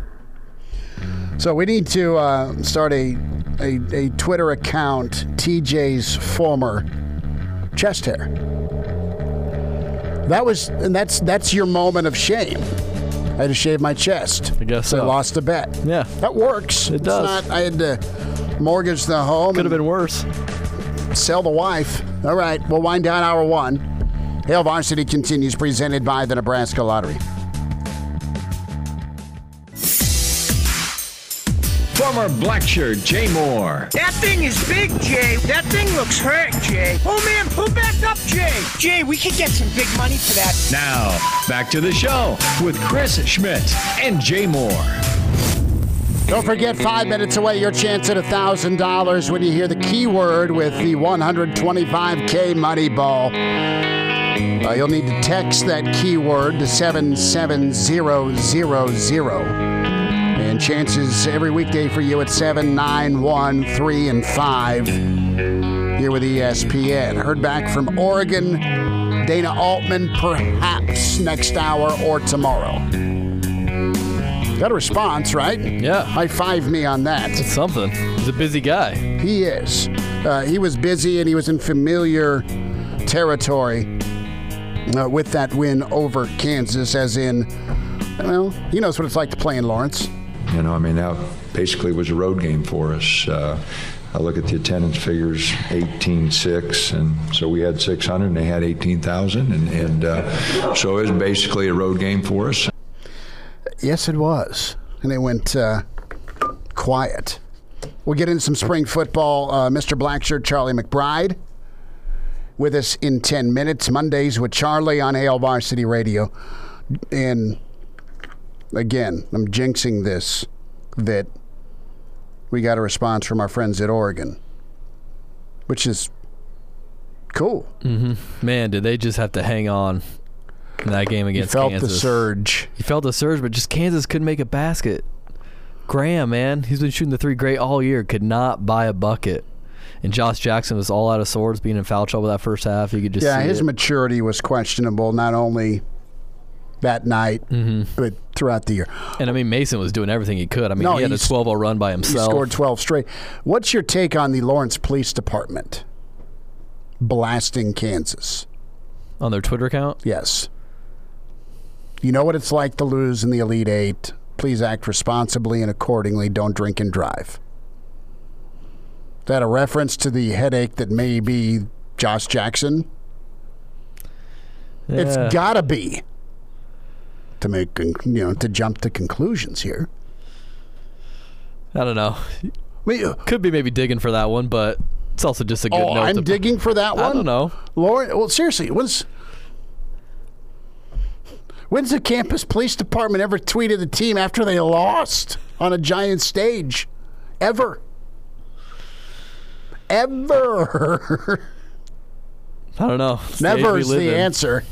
So we need to start a Twitter account, TJ's former chest hair. That's your moment of shame. I had to shave my chest. I guess so. I lost a bet. Yeah, that works. It does. I had to mortgage the home. Could have been worse. Sell the wife. All right, we'll wind down hour 1. Hail Varsity continues, presented by the Nebraska Lottery. Former black shirt Jay Moore. That thing is big, Jay. That thing looks hurt, Jay. Oh, man, pull back up, Jay. Jay, we could get some big money for that. Now, back to the show with Chris Schmidt and Jay Moore. Don't forget, 5 minutes away, your chance at $1,000 when you hear the keyword with the 125K money ball. You'll need to text that keyword to 77000. And chances every weekday for you at 7, 9, 1, 3, and 5 here with ESPN. Heard back from Oregon, Dana Altman, perhaps next hour or tomorrow. Got a response, right? Yeah. High-five me on that. It's something. He's a busy guy. He is. He was busy, and he was in familiar territory with that win over Kansas, as in, well, he knows what it's like to play in Lawrence. That basically was a road game for us. I look at the attendance figures, 18,600, and so we had 600, and they had 18,000, and so it was basically a road game for us. Yes, it was, and it went quiet. We'll get into some spring football. Mr. Blackshirt, Charlie McBride, with us in 10 minutes. Mondays with Charlie on Hail Varsity Radio. And again, I'm jinxing this, that we got a response from our friends at Oregon, which is cool. Mm-hmm. Man, did they just have to hang on in that game against Kansas. Kansas. The surge. You felt the surge, but just Kansas couldn't make a basket. Graham, man, he's been shooting the three great all year, could not buy a bucket. And Josh Jackson was all out of sorts, being in foul trouble that first half. You could just see his maturity was questionable, not only that night, but throughout the year. And, I mean, Mason was doing everything he could. I mean, he had a 12-0 run by himself. He scored 12 straight. What's your take on the Lawrence Police Department blasting Kansas? On their Twitter account? Yes. You know what it's like to lose in the Elite Eight. Please act responsibly and accordingly. Don't drink and drive. Is that a reference to the headache that may be Josh Jackson? Yeah. It's got to be. To make, to jump to conclusions here. I don't know. Could be maybe digging for that one, but it's also just a good note. I'm digging for that one? I don't know. Lauren, well, seriously, when's the campus police department ever tweeted the team after they lost on a giant stage? Ever. I don't know. Never is the answer.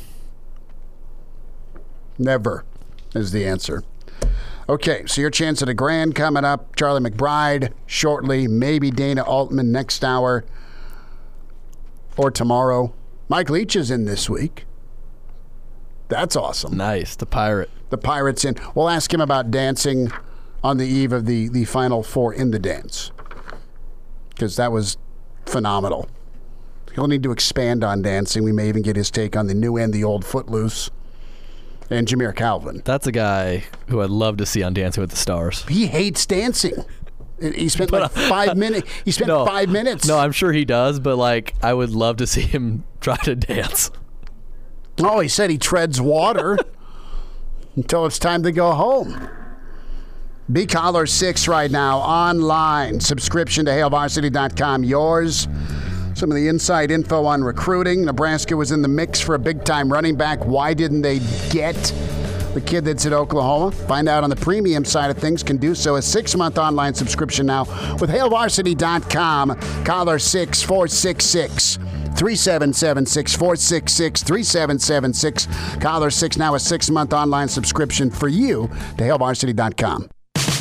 Never is the answer. Okay, so your chance at a grand coming up. Charlie McBride shortly. Maybe Dana Altman next hour or tomorrow. Mike Leach is in this week. That's awesome. Nice. The Pirate. The Pirate's in. We'll ask him about dancing on the eve of the Final Four in the dance, because that was phenomenal. He'll need to expand on dancing. We may even get his take on the new and the old Footloose. And Jameer Calvin. That's a guy who I'd love to see on Dancing with the Stars. He hates dancing. He spent 5 minutes. He spent 5 minutes. No, I'm sure he does, but I would love to see him try to dance. Oh, he said he treads water until it's time to go home. B-Collar 6 right now, online. Subscription to HailVarsity.com, yours. Some of the inside info on recruiting. Nebraska was in the mix for a big-time running back. Why didn't they get the kid that's at Oklahoma? Find out on the premium side of things. Can do so. A 6-month online subscription now with HailVarsity.com. Collar 6 466 3776 466 3776. Collar 6 now a 6-month online subscription for you to HailVarsity.com.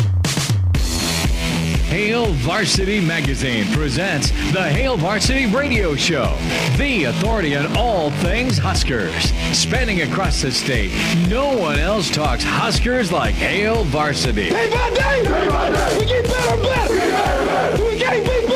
Hail Varsity Magazine presents the Hail Varsity Radio Show, the authority on all things Huskers. Spanning across the state, no one else talks Huskers like Hail Varsity. Day by day, we get better and better. We can't beat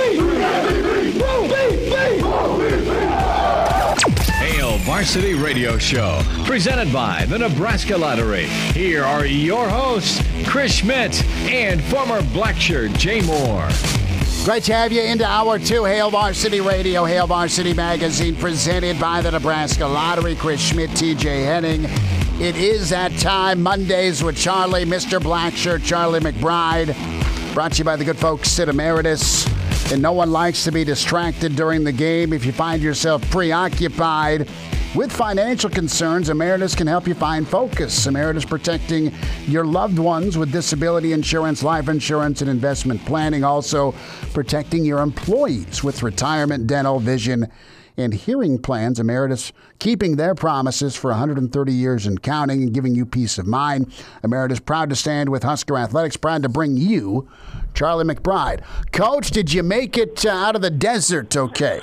Hail Varsity Radio Show, presented by the Nebraska Lottery. Here are your hosts, Chris Schmidt and former Blackshirt Jay Moore. Great to have you into Hour 2, Hail Varsity Radio, Hail Varsity Magazine, presented by the Nebraska Lottery. Chris Schmidt, TJ Henning. It is that time, Mondays with Charlie, Mr. Blackshirt, Charlie McBride. Brought to you by the good folks at Emeritus. And no one likes to be distracted during the game. If you find yourself preoccupied with financial concerns, Emeritus can help you find focus. Emeritus protecting your loved ones with disability insurance, life insurance, and investment planning. Also protecting your employees with retirement, dental, vision, and hearing plans. Emeritus keeping their promises for 130 years and counting and giving you peace of mind. Emeritus proud to stand with Husker Athletics, proud to bring you Charlie McBride. Coach, did you make it out of the desert okay?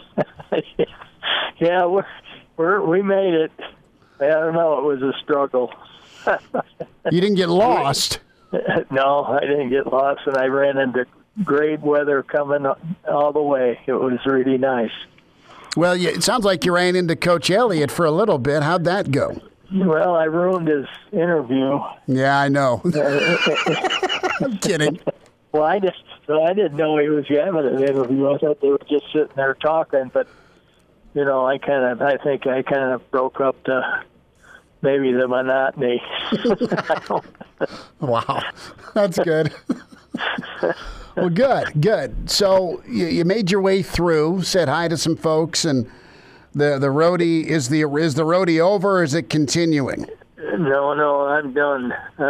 Yeah, we made it. I don't know, it was a struggle. You didn't get lost? No, I didn't get lost, and I ran into great weather coming all the way. It was really nice. Well, it sounds like you ran into Coach Elliott for a little bit. How'd that go? Well, I ruined his interview. Yeah, I know. I'm kidding. Well, I So I didn't know he was having an interview. I thought they were just sitting there talking. But I think I kind of broke up maybe the monotony. Wow, that's good. Well, good. So you made your way through, said hi to some folks, and the roadie is the roadie over, or is it continuing? No, I'm done.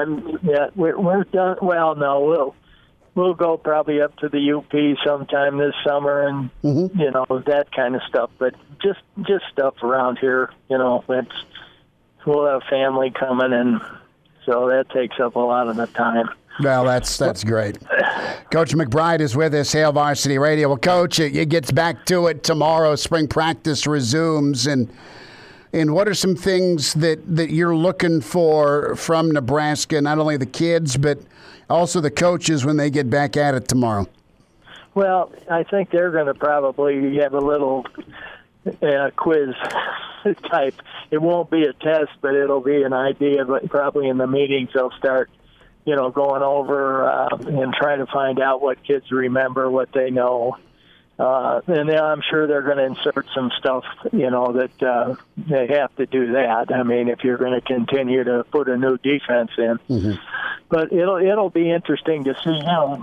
We're done. Well, no, we'll go probably up to the UP sometime this summer, and that kind of stuff. But just stuff around here. We'll have family coming, and so that takes up a lot of the time. Well, that's great. Coach McBride is with us, Hail Varsity Radio. Well, Coach, it gets back to it tomorrow. Spring practice resumes, and what are some things that you're looking for from Nebraska, not only the kids, but also the coaches when they get back at it tomorrow? Well, I think they're going to probably have a little quiz type. It won't be a test, but it'll be an idea. But probably in the meetings they'll start, going over and trying to find out what kids remember, what they know. And I'm sure they're going to insert some stuff, that they have to do that. I mean, if you're going to continue to put a new defense in. Mm-hmm. But it'll be interesting to see how.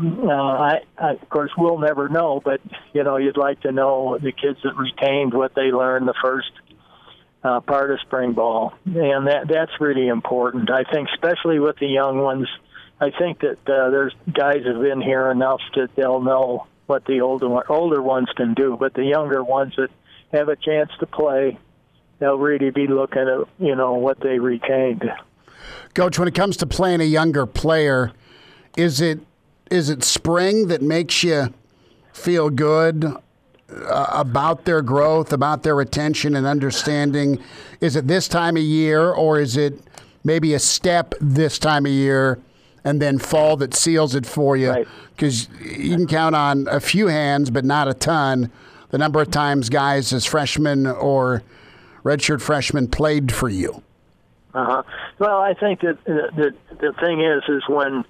Of course, we'll never know, but, you'd like to know the kids that retained what they learned the first part of spring ball. And that's really important. I think, especially with the young ones, I think that there's guys have been here enough that they'll know what the older ones can do. But the younger ones that have a chance to play, they'll really be looking at, what they retained. Coach, when it comes to playing a younger player, is it spring that makes you feel good about their growth, about their attention and understanding? Is it this time of year, or is it maybe a step this time of year and then fall that seals it for you? Because you can count on a few hands, but not a ton, the number of times guys as freshmen or redshirt freshmen played for you. Well, I think that the thing is when,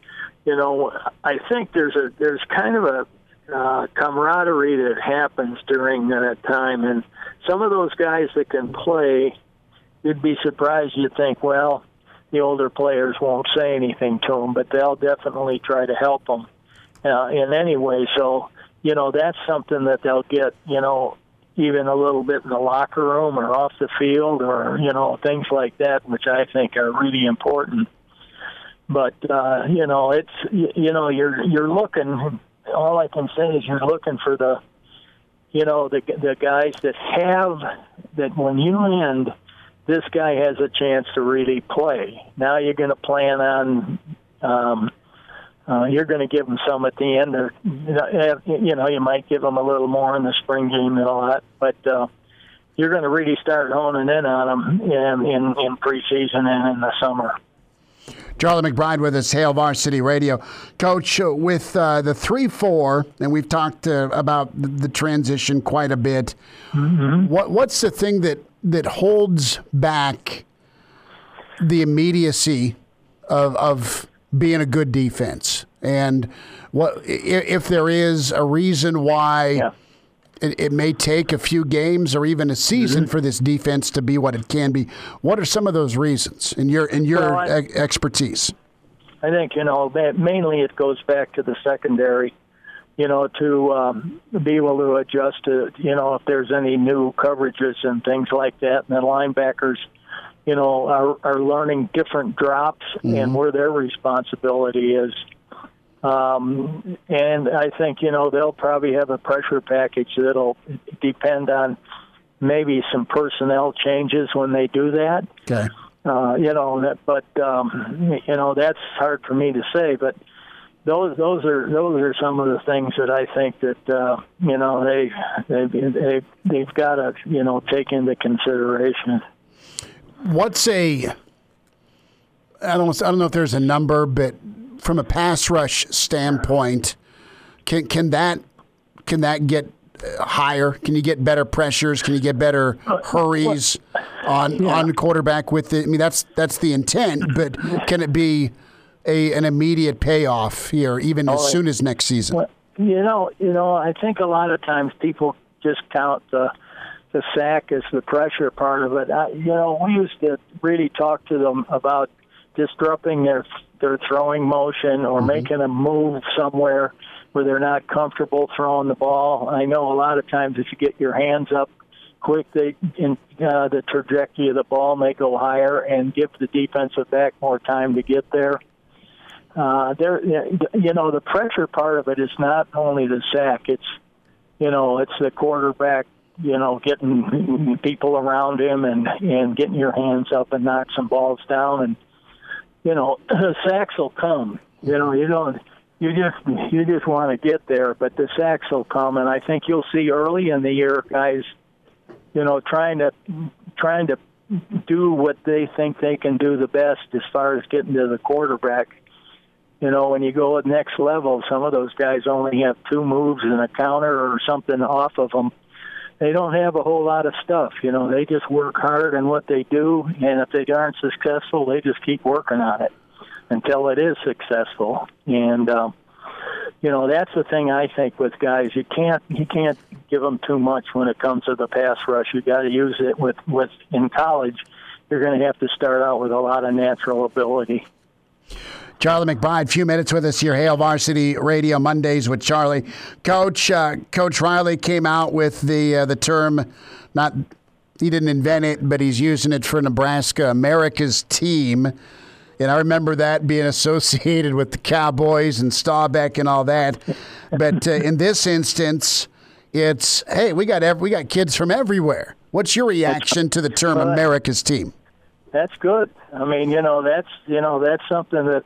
I think there's kind of a camaraderie that happens during that time. And some of those guys that can play, you'd be surprised. You'd think, well, the older players won't say anything to them, but they'll definitely try to help them in any way. So, that's something that they'll get, even a little bit in the locker room or off the field or, things like that, which I think are really important. But, it's, you're looking, all I can say is you're looking for the guys that when you end, this guy has a chance to really play. Now you're going to plan on, you're going to give him some at the end. You might give him a little more in the spring game and all that, but you're going to really start honing in on them in preseason and in the summer. Charlie McBride with us, Hail Varsity Radio. Coach, with the 3-4, and we've talked about the transition quite a bit, what's the thing that holds back the immediacy of being a good defense? And what if there is a reason why it may take a few games or even a season for this defense to be what it can be? What are some of those reasons in your expertise? I think, mainly it goes back to the secondary, to be able to adjust to, if there's any new coverages and things like that. And the linebackers, are learning different drops and where their responsibility is. And I think, they'll probably have a pressure package that'll depend on maybe some personnel changes when they do that. Okay. That's hard for me to say, but those are some of the things that I think that, they've got to, take into consideration. What's I don't know if there's a number, but from a pass rush standpoint, can that get higher? Can you get better pressures? Can you get better hurries on quarterback with it? I mean, that's the intent, but can it be an immediate payoff here, even as soon as next season? I think a lot of times people just count the sack as the pressure part of it. We used to really talk to them about disrupting their throwing motion or making them move somewhere where they're not comfortable throwing the ball. I know a lot of times if you get your hands up quick, the trajectory of the ball may go higher and give the defensive back more time to get there. The pressure part of it is not only the sack. It's the quarterback, getting people around him and getting your hands up and knock some balls down. And, sacks will come. You just want to get there, but the sacks will come. And I think you'll see early in the year guys, trying to do what they think they can do the best as far as getting to the quarterback. When you go at next level, some of those guys only have 2 moves and a counter or something off of them. They don't have a whole lot of stuff. They just work hard in what they do, and if they aren't successful, they just keep working on it until it is successful. And that's the thing I think with guys. You can't give them too much when it comes to the pass rush. You got to use it with in college. You're going to have to start out with a lot of natural ability. Charlie McBride, few minutes with us here, Hail Varsity Radio Mondays with Charlie. Coach Riley came out with the term, he didn't invent it, but he's using it for Nebraska, America's team. And I remember that being associated with the Cowboys and Staubach and all that. But in this instance, it's, hey, we got kids from everywhere. What's your reaction to the term America's team? That's good. I mean, that's something that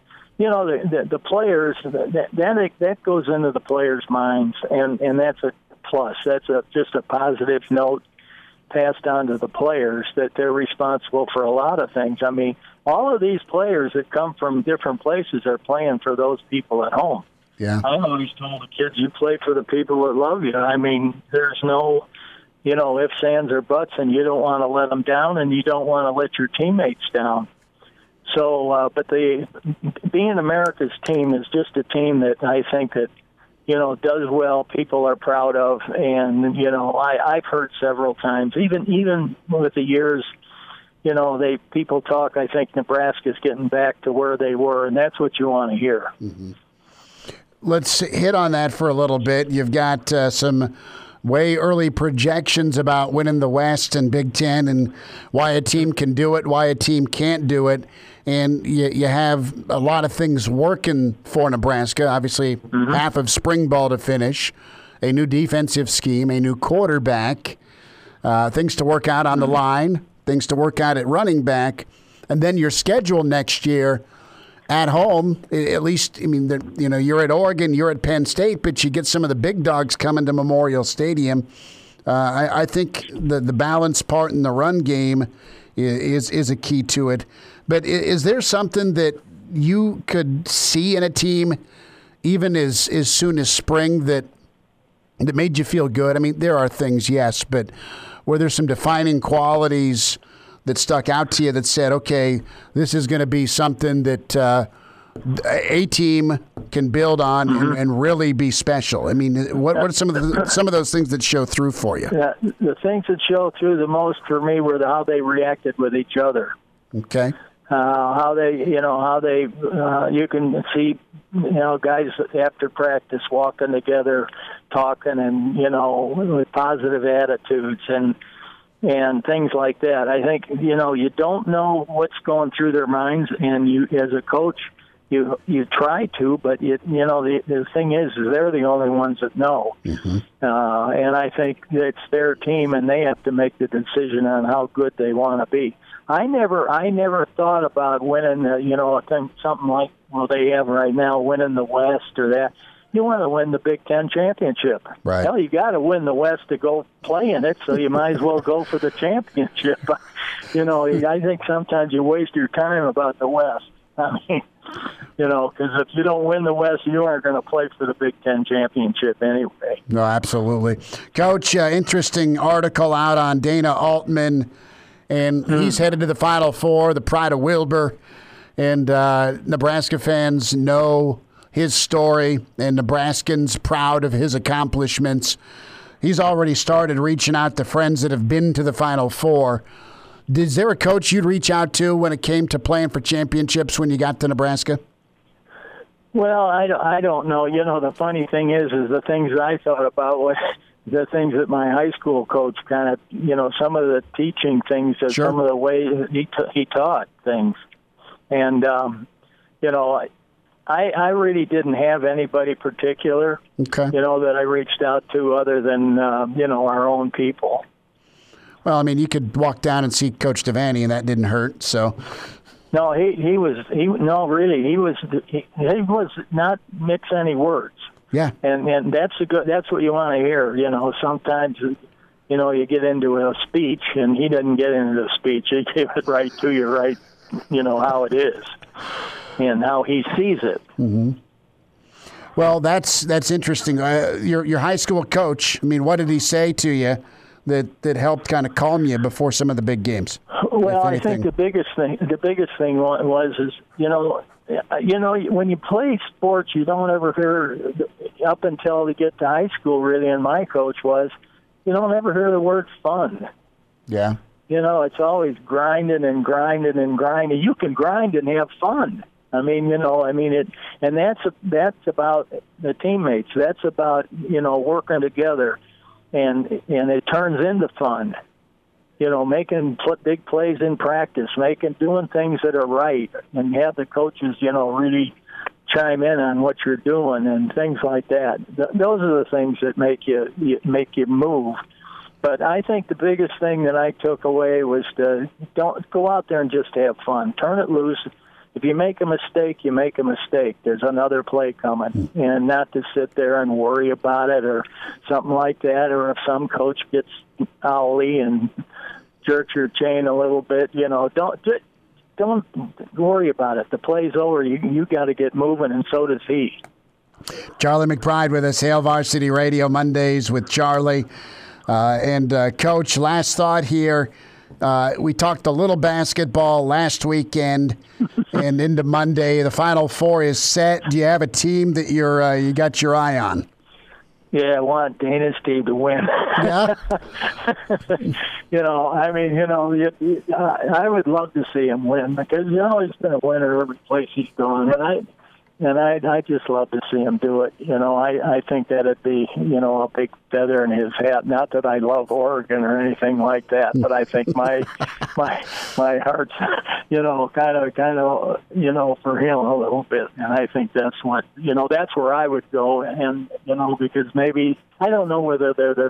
the players that goes into the players' minds, and that's a plus. That's just a positive note passed on to the players that they're responsible for a lot of things. I mean, all of these players that come from different places are playing for those people at home. Yeah, I always told the kids, you play for the people that love you. I mean, there's no ifs, ands, or buts, and you don't want to let them down, and you don't want to let your teammates down. So, but being America's team is just a team that I think that, does well, people are proud of, and, I've heard several times, even with the years, people talk, I think Nebraska's getting back to where they were, and that's what you want to hear. Mm-hmm. Let's hit on that for a little bit. You've got some way early projections about winning the West and Big Ten and why a team can do it, why a team can't do it. And you have a lot of things working for Nebraska. Obviously, half of spring ball to finish, a new defensive scheme, a new quarterback, things to work out on the line, things to work out at running back, and then your schedule next year at home. At least, I mean, you're at Oregon, you're at Penn State, but you get some of the big dogs coming to Memorial Stadium. I think the balance part in the run game is a key to it. But is there something that you could see in a team, even as soon as spring, that made you feel good? I mean, there are things, yes, but were there some defining qualities that stuck out to you that said, okay, this is going to be something that a team can build on and really be special? I mean, what are some of those things that show through for you? Yeah, the things that show through the most for me were how they reacted with each other. Okay. How they, you can see, guys after practice walking together, talking, and with positive attitudes and things like that. I think you don't know what's going through their minds, and you, as a coach, you try to, but the thing is they're the only ones that know. Mm-hmm. And I think it's their team, and they have to make the decision on how good they want to be. I never thought about winning, something like they have right now, winning the West or that. You want to win the Big Ten championship. Right. Hell, you got to win the West to go play in it, so you might as well go for the championship. I think sometimes you waste your time about the West. I mean, because if you don't win the West, you aren't going to play for the Big Ten championship anyway. No, absolutely. Coach, interesting article out on Dana Altman, and he's headed to the Final Four, the pride of Wilbur, and Nebraska fans know his story, and Nebraskans proud of his accomplishments. He's already started reaching out to friends that have been to the Final Four. Is there a coach you'd reach out to when it came to playing for championships when you got to Nebraska? Well, I don't know. You know, the funny thing is the things I thought about was the things that my high school coach kind of, you know, some of the teaching things, Sure. some of the way he taught things. And, you know, I really didn't have anybody particular, Okay. you know, that I reached out to other than, you know, our own people. Well, I mean, you could walk down and see Coach Devaney, and that didn't hurt. So, No, he was not mix any words. yeah. And that's what you want to hear. You know, sometimes, you know, you get into a speech, and he didn't get into the speech. He gave it right to you, right, you know, how it is and how he sees it. Mm-hmm. Well, that's interesting. Your high school coach, I mean, what did he say to you that helped kind of calm you before some of the big games? Well, I think the biggest thing was you know, when you play sports, you don't ever hear, up until you get to high school, really, and my coach was, you don't ever hear the word fun. Yeah. You know, it's always grinding and grinding and grinding. You can grind and have fun. I mean, you know, and that's about the teammates. That's about, you know, working together, and it turns into fun. You know, making big plays in practice, doing things that are right, and have the coaches, you know, really chime in on what you're doing and things like that. Those are the things that make you move. But I think the biggest thing that I took away was to don't go out there and just have fun. Turn it loose. If you make a mistake, you make a mistake. There's another play coming, and not to sit there and worry about it or something like that. Or if some coach gets owly and jerks your chain a little bit, you know, don't worry about it. The play's over. You got to get moving, and so does he. Charlie McBride with us, Hail Varsity Radio Mondays with Charlie. And Coach, last thought here. We talked a little basketball last weekend and into Monday. The Final Four is set. Do you have a team that you got your eye on? Yeah, I want Dana's team to win. Yeah. You know, I mean, you know, I would love to see him win because he's always been a winner every place he's gone, and I just love to see him do it. You know, I think that'd be, you know, a big feather in his hat. Not that I love Oregon or anything like that, but I think my heart's, you know, kind of, you know, for him a little bit. And I think that's what, you know, that's where I would go. And, you know, because maybe, I don't know whether they're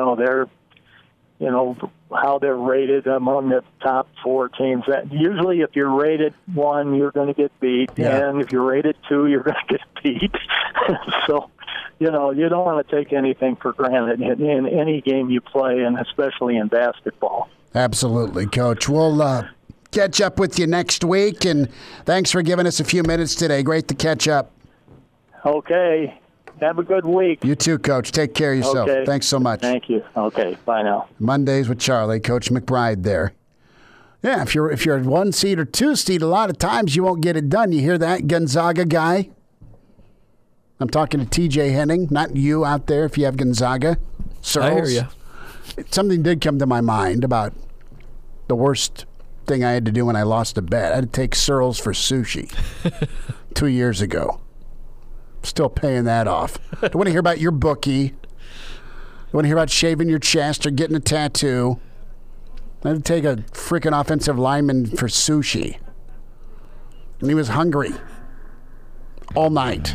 how they're rated among the top four teams. That usually, if you're rated 1, you're going to get beat, and if you're rated 2, you're going to get beat. So, you know, you don't want to take anything for granted in any game you play, and especially in basketball. Absolutely, Coach. We'll catch up with you next week, and thanks for giving us a few minutes today. Great to catch up. Okay. Have a good week. You too, Coach. Take care of yourself. Okay. Thanks so much. Thank you. Okay. Bye now. Mondays with Charlie, Coach McBride there. Yeah, if you're a 1 seed or 2 seed, a lot of times you won't get it done. You hear that, Gonzaga guy? I'm talking to TJ Henning, not you out there if you have Gonzaga. Searles. I hear you. Something did come to my mind about the worst thing I had to do when I lost a bet. I had to take Searles for sushi 2 years ago. Still paying that off. Don't want to hear about your bookie. Don't want to hear about shaving your chest or getting a tattoo. I had to take a freaking offensive lineman for sushi. And he was hungry all night.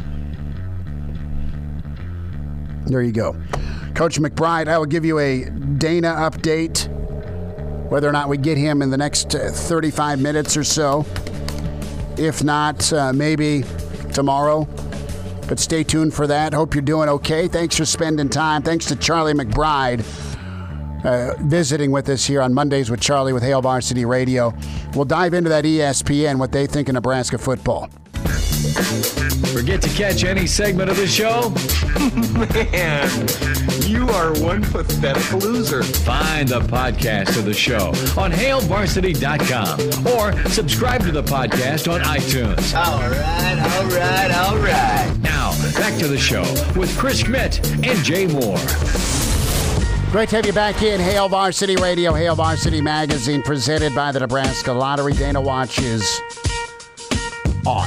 There you go. Coach McBride, I will give you a Dana update, whether or not we get him in the next 35 minutes or so. If not, maybe tomorrow. But stay tuned for that. Hope you're doing okay. Thanks for spending time. Thanks to Charlie McBride visiting with us here on Mondays with Charlie with Hail Varsity Radio. We'll dive into that ESPN, what they think of Nebraska football. Forget to catch any segment of the show? Man, you are one pathetic loser. Find the podcast of the show on HailVarsity.com or subscribe to the podcast on iTunes. All right. Now, back to the show with Chris Schmidt and Jay Moore. Great to have you back in Hail Varsity Radio, Hail Varsity Magazine, presented by the Nebraska Lottery. Dana Watch is on.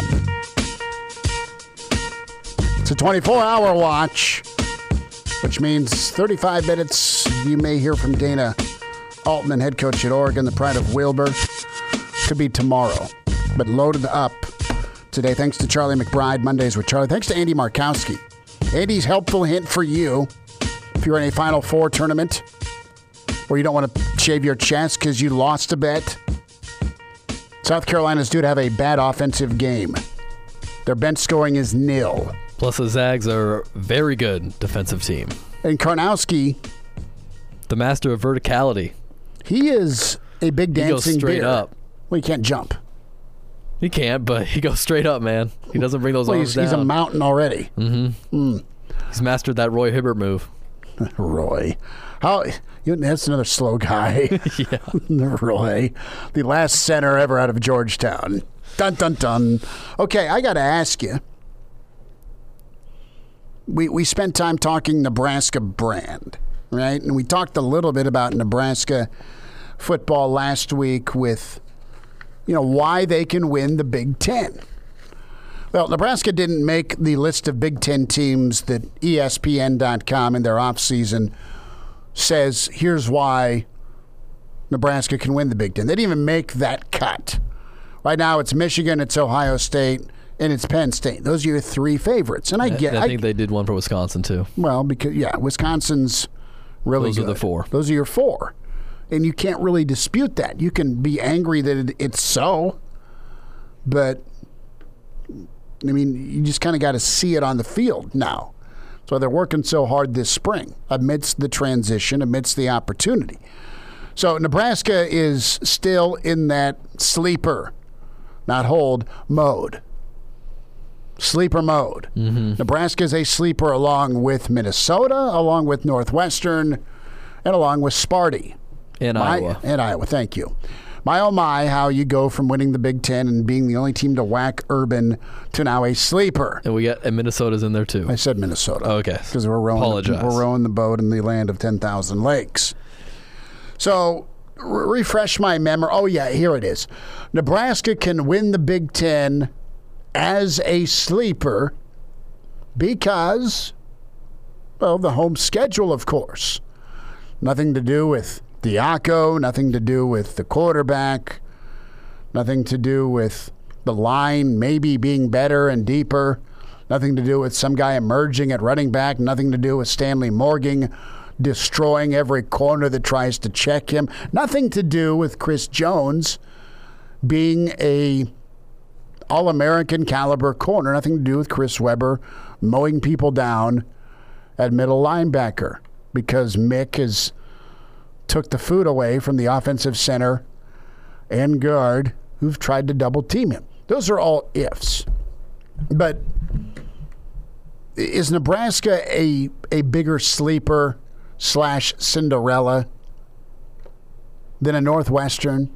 It's a 24-hour watch, which means 35 minutes you may hear from Dana Altman, head coach at Oregon, the pride of Wilbur. Could be tomorrow, but loaded up today. Thanks to Charlie McBride, Mondays with Charlie. Thanks to Andy Markowski. Andy's helpful hint for you if you're in a Final Four tournament or you don't want to shave your chest because you lost a bet. South Carolina's due to have a bad offensive game. Their bench scoring is 0. Plus, the Zags are a very good defensive team. And Karnowski, the master of verticality. He is a big dancing He goes straight bear. up. Well, he can't jump. He can't, but he goes straight up, man. He doesn't bring those arms down. He's a mountain already. Mm-hmm. He's mastered that Roy Hibbert move. Roy. That's another slow guy. Yeah. Roy. The last center ever out of Georgetown. Dun, dun, dun. Okay, I got to ask you. We spent time talking Nebraska brand, right? And we talked a little bit about Nebraska football last week with, why they can win the Big Ten. Well, Nebraska didn't make the list of Big Ten teams that ESPN.com in their offseason says, here's why Nebraska can win the Big Ten. They didn't even make that cut. Right now it's Michigan, it's Ohio State, and it's Penn State. Those are your three favorites. And I think they did one for Wisconsin, too. Well, because, Wisconsin's really good. Those are the four. Those are your four. And you can't really dispute that. You can be angry that it's so, but, you just kind of got to see it on the field now. So they're working so hard this spring amidst the transition, amidst the opportunity. So Nebraska is still in that sleeper, not hold, mode. Sleeper mode. Mm-hmm. Nebraska is a sleeper along with Minnesota, along with Northwestern, and along with Sparty. Iowa. And Iowa, thank you. My, oh my, how you go from winning the Big Ten and being the only team to whack Urban to now a sleeper. And Minnesota's in there, too. I said Minnesota. Oh, okay. Because we're rowing the boat in the land of 10,000 lakes. So, refresh my memory. Oh, yeah, here it is. Nebraska can win the Big Ten as a sleeper because, the home schedule, of course. Nothing to do with Diaco, nothing to do with the quarterback, nothing to do with the line maybe being better and deeper, nothing to do with some guy emerging at running back, nothing to do with Stanley Morgan destroying every corner that tries to check him, nothing to do with Chris Jones being a All-American caliber corner, nothing to do with Chris Webber mowing people down at middle linebacker because Mick has took the food away from the offensive center and guard who've tried to double team him. Those are all ifs. But is Nebraska a bigger sleeper / Cinderella than a Northwestern?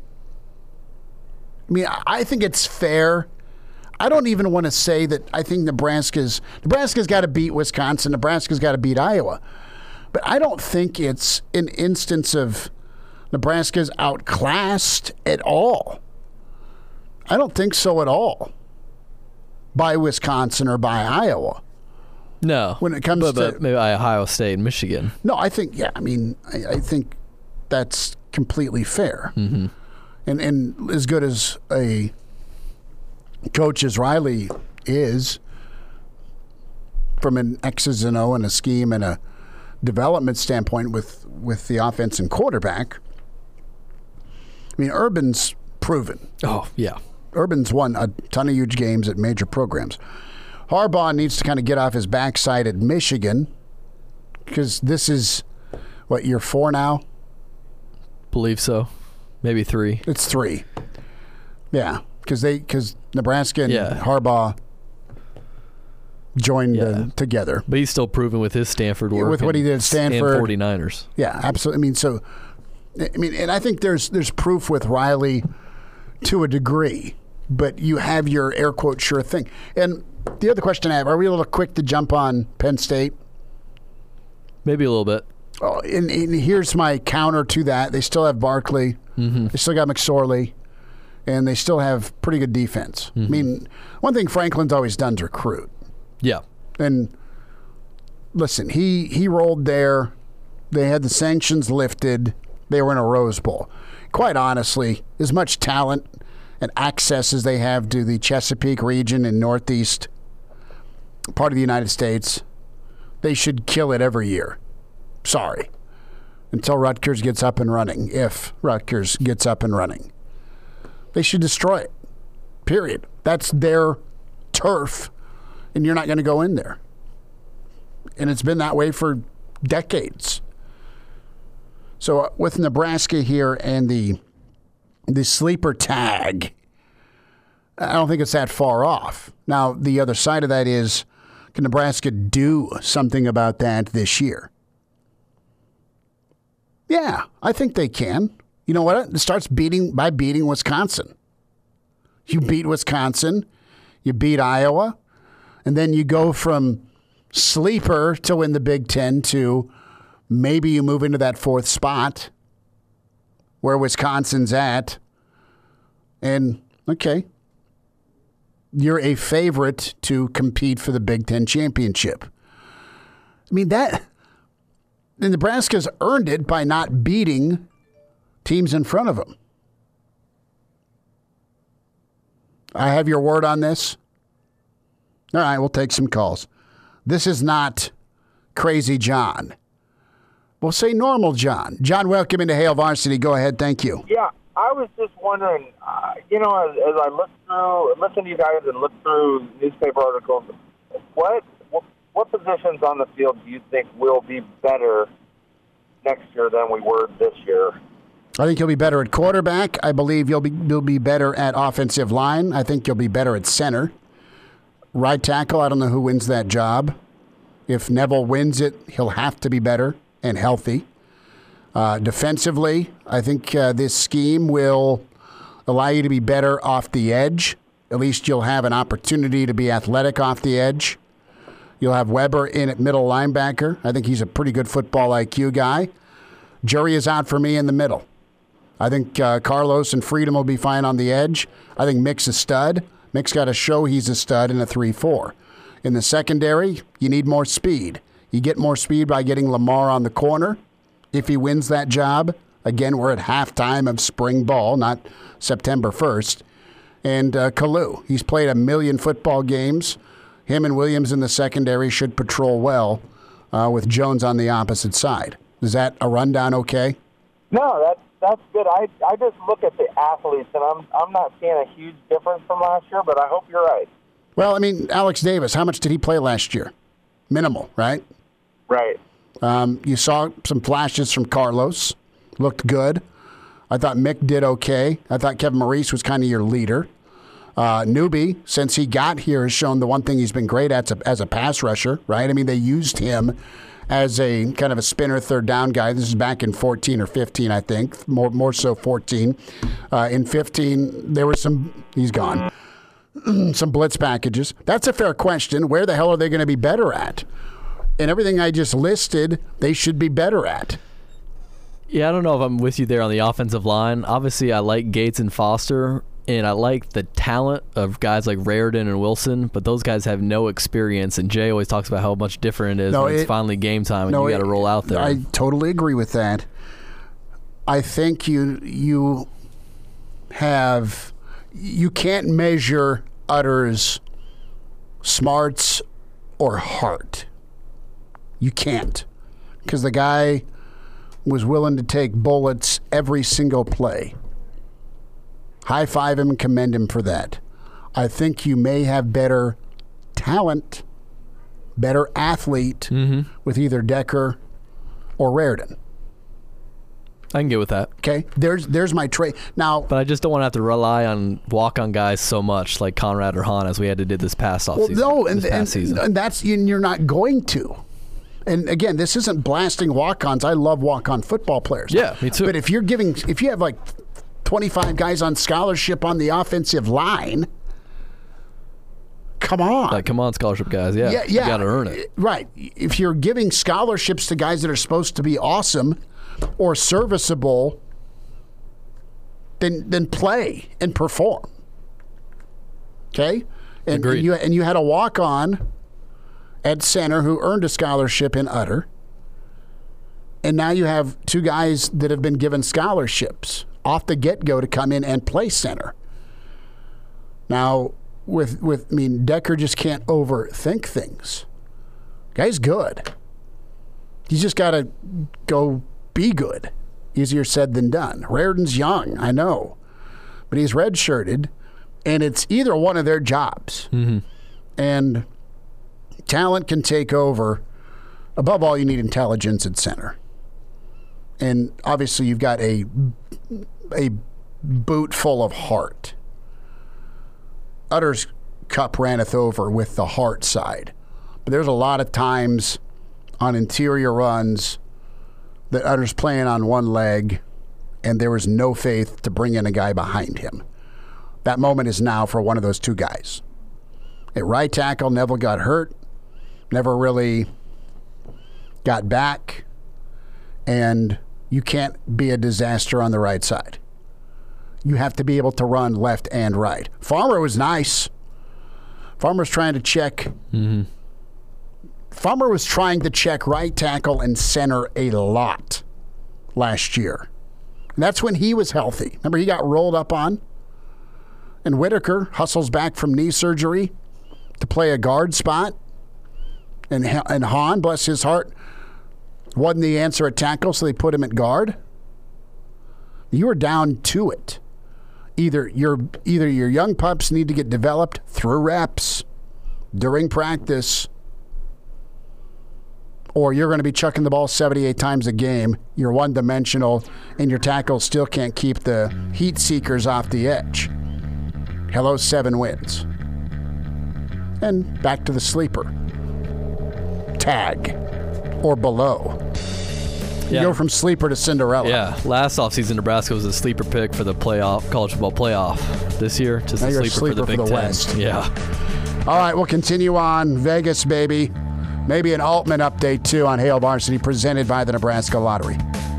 I think it's fair. I don't even want to say that I think Nebraska's got to beat Wisconsin. Nebraska's got to beat Iowa. But I don't think it's an instance of Nebraska's outclassed at all. I don't think so at all by Wisconsin or by Iowa. No. When it comes to maybe Ohio State and Michigan. No, I think, I think that's completely fair. Mm-hmm. And as good as a coach as Riley is, from an X's and O and a scheme and a development standpoint with the offense and quarterback, Urban's proven. Oh, yeah. Urban's won a ton of huge games at major programs. Harbaugh needs to kind of get off his backside at Michigan because this is, year 4 now? Believe so. Maybe 3. It's 3. Yeah, because Nebraska and Yeah. Harbaugh joined together. But he's still proven with his Stanford work. With what he did at Stanford. And 49ers. Yeah, absolutely. And I think there's proof with Riley to a degree, but you have your air quote sure thing. And the other question I have, are we a little quick to jump on Penn State? Maybe a little bit. Oh, and here's my counter to that. They still have Barkley. Mm-hmm. They still got McSorley. And they still have pretty good defense. Mm-hmm. I mean, one thing Franklin's always done is recruit. Yeah. And listen, he rolled there. They had the sanctions lifted. They were in a Rose Bowl. Quite honestly, as much talent and access as they have to the Chesapeake region and Northeast part of the United States, they should kill it every year. Sorry. Until Rutgers gets up and running, if Rutgers gets up and running. They should destroy it. Period. That's their turf, and you're not going to go in there. And it's been that way for decades. So with Nebraska here and the sleeper tag, I don't think it's that far off. Now, the other side of that is, can Nebraska do something about that this year? Yeah, I think they can. You know what? It starts by beating Wisconsin. You beat Wisconsin, you beat Iowa, and then you go from sleeper to win the Big Ten to maybe you move into that fourth spot where Wisconsin's at, and okay, you're a favorite to compete for the Big Ten championship. I mean, Nebraska's earned it by not beating teams in front of them. I have your word on this. All right, we'll take some calls. This is not Crazy John. We'll say Normal John. John, welcome into Hail Varsity. Go ahead. Thank you. Yeah, I was just wondering, as I listen to you guys and look through newspaper articles, what positions on the field do you think will be better next year than we were this year? I think you'll be better at quarterback. I believe you'll be better at offensive line. I think you'll be better at center. Right tackle, I don't know who wins that job. If Neville wins it, he'll have to be better and healthy. Defensively, I think this scheme will allow you to be better off the edge. At least you'll have an opportunity to be athletic off the edge. You'll have Weber in at middle linebacker. I think he's a pretty good football IQ guy. Jury is out for me in the middle. I think Carlos and Freedom will be fine on the edge. I think Mick's a stud. Mick's got to show he's a stud in a 3-4. In the secondary, you need more speed. You get more speed by getting Lamar on the corner. If he wins that job, again, we're at halftime of spring ball, not September 1st. And Kalu, he's played 1 million football games. Him and Williams in the secondary should patrol well with Jones on the opposite side. Is that a rundown okay? No, that's good. I just look at the athletes, and I'm not seeing a huge difference from last year, but I hope you're right. Well, I mean, Alex Davis, how much did he play last year? Minimal, right? Right. You saw some flashes from Carlos. Looked good. I thought Mick did okay. I thought Kevin Maurice was kind of your leader. Newby, since he got here, has shown the one thing he's been great at as a pass rusher, right? I mean, they used him as a kind of a spinner third down guy. This is back in 14 or 15, I think. More so 14. In 15, there was he's gone. Some blitz packages. That's a fair question. Where the hell are they going to be better at? And everything I just listed, they should be better at. Yeah, I don't know if I'm with you there on the offensive line. Obviously, I like Gates and Foster, and I like the talent of guys like Raridan and Wilson, but those guys have no experience, and Jay always talks about how much different it is when it's finally game time and you got to roll out there. I totally agree with that. I think you can't measure Utter's smarts or heart. You can't, because the guy was willing to take bullets every single play. High five him and commend him for that. I think you may have better talent, better athlete with either Decker or Raridan. I can get with that. Okay, there's my trade now. But I just don't want to have to rely on walk-on guys so much, like Conrad or Hahn, as we had to do this past offseason. Well, no, and that's you're not going to. And again, this isn't blasting walk-ons. I love walk-on football players. Yeah, me too. But if you have like 25 guys on scholarship on the offensive line, come on. Like, come on, scholarship guys. Yeah. You got to earn it. Right. If you're giving scholarships to guys that are supposed to be awesome or serviceable, then play and perform. Okay? And you had a walk-on at center who earned a scholarship in Utter. And now you have two guys that have been given scholarships off the get-go to come in and play center. Now, Decker just can't overthink things. Guy's good. He's just got to go be good. Easier said than done. Reardon's young, I know. But he's redshirted, and it's either one of their jobs. Mm-hmm. And talent can take over. Above all, you need intelligence at center. And obviously, you've got a boot full of heart. Utter's cup ranneth over with the heart side. But there's a lot of times on interior runs that Utter's playing on one leg, and there was no faith to bring in a guy behind him. That moment is now for one of those two guys. At right tackle, Neville got hurt, never really got back, and you can't be a disaster on the right side. You have to be able to run left and right. Farmer was nice. Farmer's trying to check. Mm-hmm. Farmer was trying to check right tackle and center a lot last year. And that's when he was healthy. Remember, he got rolled up on? And Whitaker hustles back from knee surgery to play a guard spot. And Hahn, bless his heart, wasn't the answer at tackle, so they put him at guard. You were down to it. Either your young pups need to get developed through reps during practice, or you're going to be chucking the ball 78 times a game. You're one-dimensional, and your tackles still can't keep the heat seekers off the edge. Hello, 7 wins. And back to the sleeper. Tag or below. You go from sleeper to Cinderella. Yeah, last offseason, Nebraska was a sleeper pick for the college football playoff. This year, just a sleeper for the Big Ten. West. Yeah. All right, we'll continue on. Vegas, baby. Maybe an Altman update, too, on Hail Varsity, presented by the Nebraska Lottery.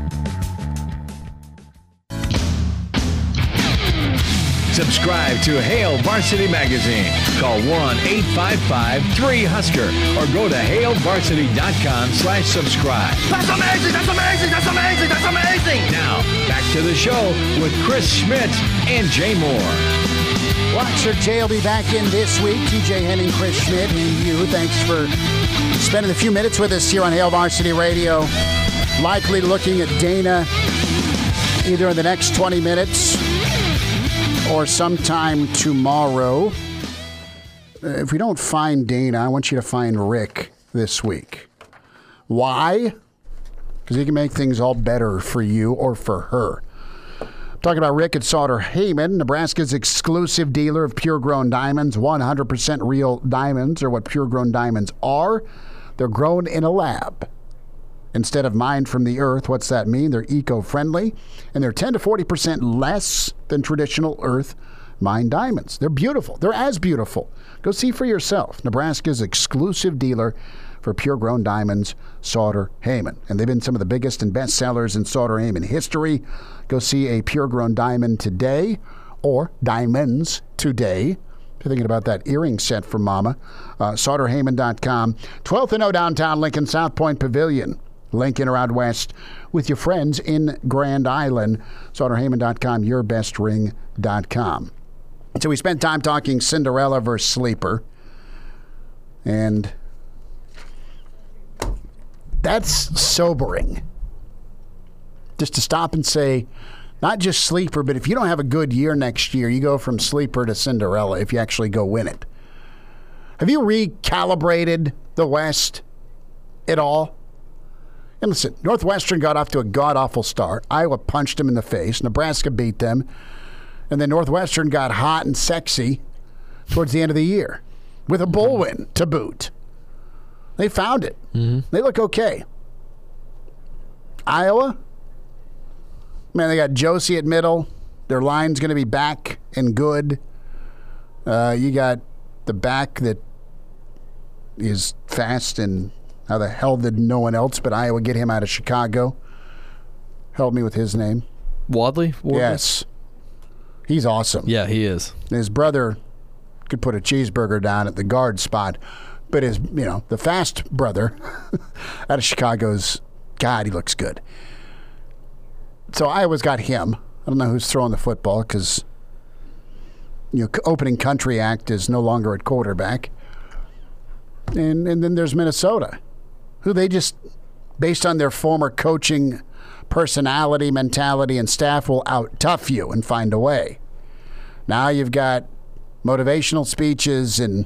Subscribe to Hail Varsity Magazine. Call 1-855-3-HUSKER or go to hailvarsity.com/subscribe. That's amazing! That's amazing! That's amazing! That's amazing! Now, back to the show with Chris Schmidt and Jay Moore. Watcher Jay will be back in this week. TJ Henning, Chris Schmidt, and you. Thanks for spending a few minutes with us here on Hail Varsity Radio. Likely looking at Dana either in the next 20 minutes or sometime tomorrow. If we don't find Dana, I want you to find Rick this week. Why? Because he can make things all better for you or for her. Talking about Rick at Sauter-Heyman, Nebraska's exclusive dealer of pure-grown diamonds. 100% real diamonds are what pure-grown diamonds are. They're grown in a lab. Instead of mined from the earth, what's that mean? They're eco-friendly, and they're 10 to 40% less than traditional earth mined diamonds. They're beautiful. They're as beautiful. Go see for yourself. Nebraska's exclusive dealer for pure-grown diamonds, Sauter-Heyman. And they've been some of the biggest and best sellers in Sauter-Heyman history. Go see a pure-grown diamond today, or diamonds today. If you're thinking about that earring set for Mama, SauterHeyman.com. 12th and O downtown Lincoln, South Point Pavilion. Lincoln or out west with your friends in Grand Island. SauterHeyman.com, yourbestring.com. So we spent time talking Cinderella versus Sleeper. And that's sobering. Just to stop and say, not just Sleeper, but if you don't have a good year next year, you go from Sleeper to Cinderella if you actually go win it. Have you recalibrated the West at all? And listen, Northwestern got off to a god-awful start. Iowa punched them in the face. Nebraska beat them. And then Northwestern got hot and sexy towards the end of the year with a bowl win to boot. They found it. They look okay. Iowa, man, they got Josie at middle. Their line's going to be back and good. You got the back that is fast, and how the hell did no one else but Iowa get him out of Chicago? Help me with his name. Wadley? Yes. He's awesome. Yeah, he is. His brother could put a cheeseburger down at the guard spot, but his, the fast brother out of Chicago's, God, he looks good. So Iowa's got him. I don't know who's throwing the football because, opening country act is no longer at quarterback. And then there's Minnesota, who they just, based on their former coaching personality, mentality, and staff, will out-tough you and find a way. Now you've got motivational speeches and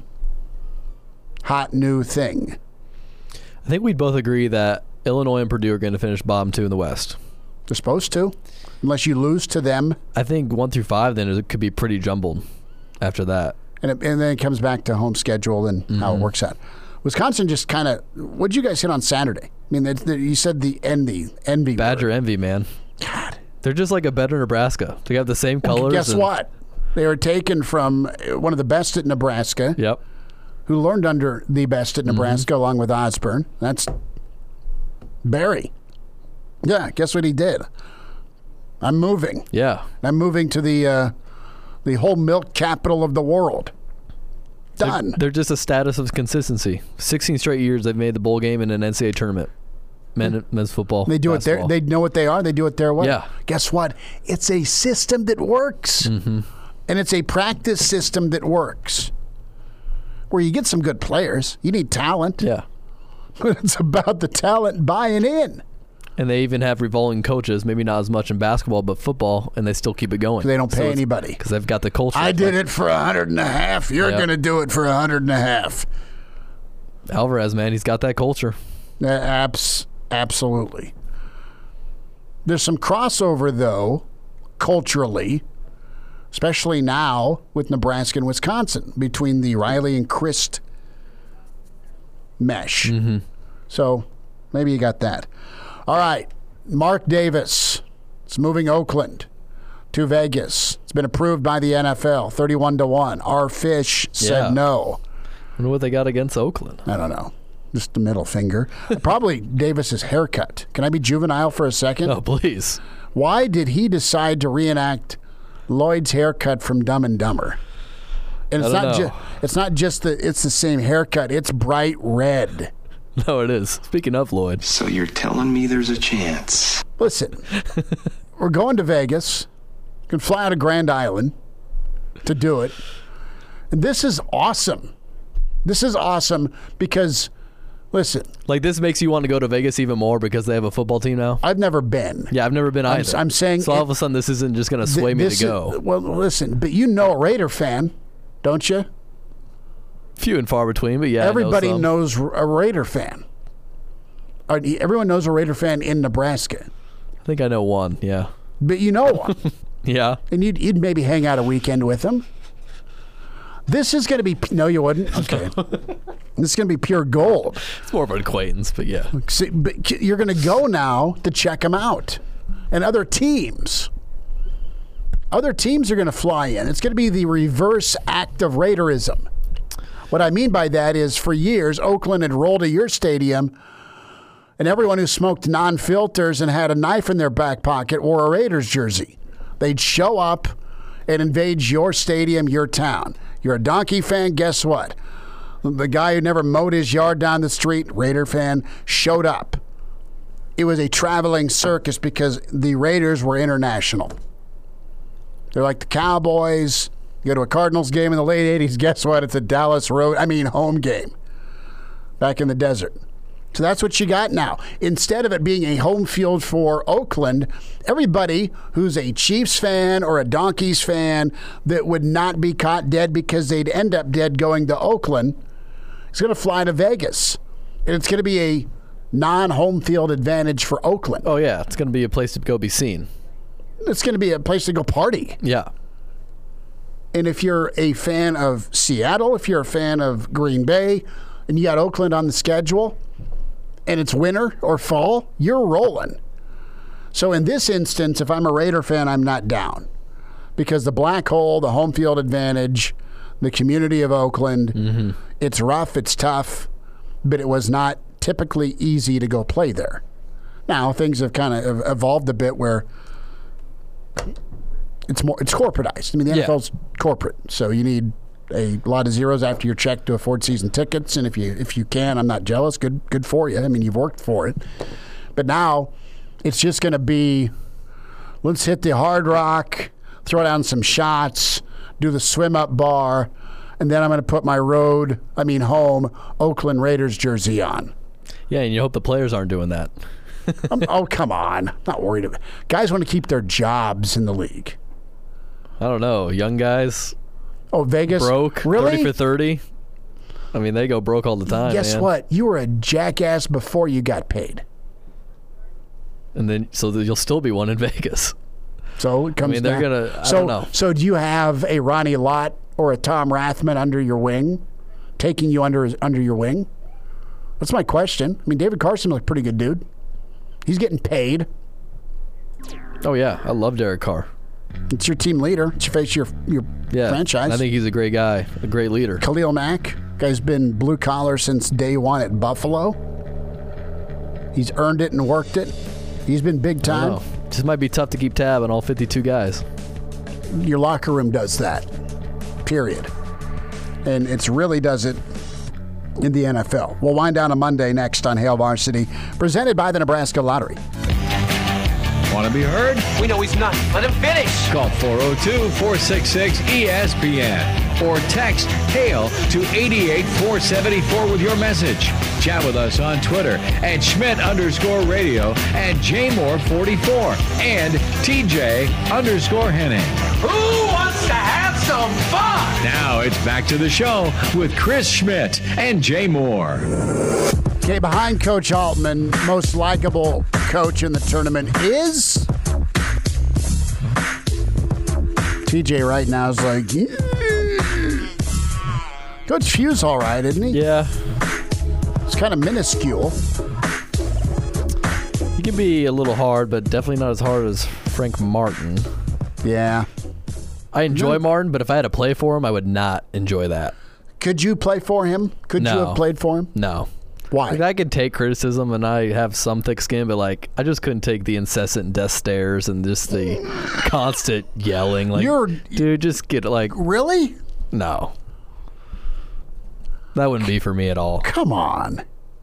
hot new thing. I think we'd both agree that Illinois and Purdue are going to finish bottom 2 in the West. They're supposed to, unless you lose to them. I think 1 through 5 then it could be pretty jumbled after that. And then it comes back to home schedule and how it works out. Wisconsin just kind of, what did you guys hit on Saturday? I mean, you said the envy. Badger envy, man. God. They're just like a better Nebraska. They have the same colors. Guess what? They were taken from one of the best at Nebraska. Yep. Who learned under the best at Nebraska along with Osborne. That's Barry. Yeah, guess what he did? I'm moving. Yeah. I'm moving to the whole milk capital of the world. Done. They're just a status of consistency. 16 straight years they've made the bowl game in an NCAA tournament. Men's football. They do basketball. it. They know what they are. They do it their way. Yeah. Guess what? It's a system that works, and it's a practice system that works. Where you get some good players, you need talent. Yeah. But it's about the talent buying in. And they even have revolving coaches, maybe not as much in basketball, but football, and they still keep it going. They don't pay anybody. Because they've got the culture. I did it for $100.50. You're going to do it for $100.50. Alvarez, man, he's got that culture. Absolutely. There's some crossover, though, culturally, especially now with Nebraska and Wisconsin, between the Riley and Christ mesh. So maybe you got that. All right, Mark Davis. It's moving Oakland to Vegas. It's been approved by the NFL, 31-1. Our Fish said no. I wonder what they got against Oakland. I don't know. Just the middle finger. Probably Davis's haircut. Can I be juvenile for a second? Oh, please. Why did he decide to reenact Lloyd's haircut from Dumb and Dumber? And it's not just it's the same haircut. It's bright red. No, it is. Speaking of Lloyd. So you're telling me there's a chance? Listen, we're going to Vegas. You can fly out of Grand Island to do it. And this is awesome. This is awesome because, listen. Like, this makes you want to go to Vegas even more because they have a football team now? I've never been. Yeah, I've never been either. I'm saying. So all of a sudden, this isn't just going to sway me to go. Well, listen, but you know a Raider fan, don't you? Few and far between, but yeah. Everybody knows a Raider fan. Everyone knows a Raider fan in Nebraska. I think I know one, yeah. But you know one. Yeah. And you'd maybe hang out a weekend with them. This is going to be... No, you wouldn't? Okay. This is going to be pure gold. It's more of an acquaintance, but yeah. See, but you're going to go now to check them out. And other teams. Other teams are going to fly in. It's going to be the reverse act of Raiderism. What I mean by that is, for years, Oakland had rolled to your stadium, and everyone who smoked non-filters and had a knife in their back pocket wore a Raiders jersey. They'd show up and invade your stadium, your town. You're a Donkey fan, guess what? The guy who never mowed his yard down the street, Raider fan, showed up. It was a traveling circus because the Raiders were international. They're like the Cowboys. You go to a Cardinals game in the late 80s, guess what? It's a Dallas home game back in the desert. So that's what you got now. Instead of it being a home field for Oakland, everybody who's a Chiefs fan or a Donkeys fan that would not be caught dead because they'd end up dead going to Oakland is going to fly to Vegas. And it's going to be a non-home field advantage for Oakland. Oh, yeah. It's going to be a place to go be seen. It's going to be a place to go party. Yeah. And if you're a fan of Seattle, if you're a fan of Green Bay, and you got Oakland on the schedule, and it's winter or fall, you're rolling. So in this instance, if I'm a Raider fan, I'm not down. Because the black hole, the home field advantage, the community of Oakland, it's rough, it's tough, but it was not typically easy to go play there. Now, things have kind of evolved a bit where it's corporatized. I mean, the NFL's corporate, so you need a lot of zeros after your check to afford season tickets, and if you can, I'm not jealous. Good for you. I mean, you've worked for it. But now it's just going to be, let's hit the Hard Rock, throw down some shots, do the swim-up bar, and then I'm going to put my home Oakland Raiders jersey on. Yeah, and you hope the players aren't doing that. Oh, come on. Not worried about it. Guys want to keep their jobs in the league. I don't know. Young guys. Oh, Vegas? Broke. Really? 30 for 30. I mean, they go broke all the time. Guess man. what? You were a jackass before you got paid. And then, so you'll still be one in Vegas. So it comes down. I don't know. So do you have a Ronnie Lott or a Tom Rathman under your wing, taking you under your wing? That's my question. I mean, David Carson looks a pretty good dude. He's getting paid. Oh, yeah. I love Derek Carr. It's your team leader. It's your franchise. I think he's a great guy, a great leader. Khalil Mack, guy's been blue collar since day one at Buffalo. He's earned it and worked it. He's been big time. Just might be tough to keep tab on all 52 guys. Your locker room does that, period. And it really does it in the NFL. We'll wind down on Monday next on Hail Varsity, presented by the Nebraska Lottery. Want to be heard? We know he's not. Let him finish. Call 402-466-ESPN or text HAIL to 88474 with your message. Chat with us on Twitter at Schmidt_radio and JMoore44 and TJ_Henning. Who wants to have some fun? Now it's back to the show with Chris Schmidt and Jay Moore. Okay, behind Coach Altman, most likable coach in the tournament is TJ right now is like, Coach Few's all right, isn't he? Yeah. It's kind of minuscule. He can be a little hard, but definitely not as hard as Frank Martin. Yeah. I enjoy Martin, but if I had to play for him, I would not enjoy that. Could you play for him? Could you have played for him? No. Why? Like, I could take criticism, and I have some thick skin, but like I just couldn't take the incessant death stares and just the constant yelling. Like, dude, just get like. Really? No. That wouldn't be for me at all. Come on.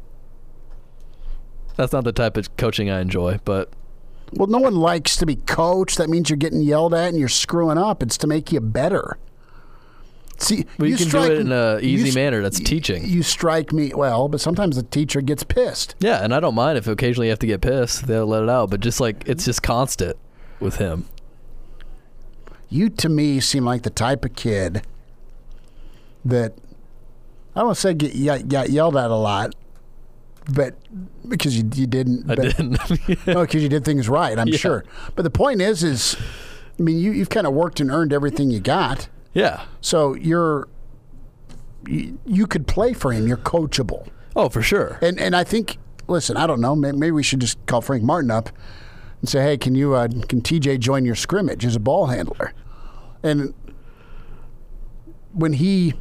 That's not the type of coaching I enjoy, but. Well, no one likes to be coached. That means you're getting yelled at and you're screwing up. It's to make you better. See, well, you can do it in an easy manner. That's teaching. You strike me well, but sometimes the teacher gets pissed. Yeah, and I don't mind if occasionally you have to get pissed. They'll let it out, but just like it's just constant with him. You, to me, seem like the type of kid that I don't want to say got yelled at a lot, but because you didn't. I didn't. No, because you did things right, I'm sure. But the point is, I mean, you've kind of worked and earned everything you got. Yeah. So you could play for him. You're coachable. Oh, for sure. And I think, listen, I don't know. Maybe we should just call Frank Martin up and say, hey, can TJ join your scrimmage as a ball handler? And when he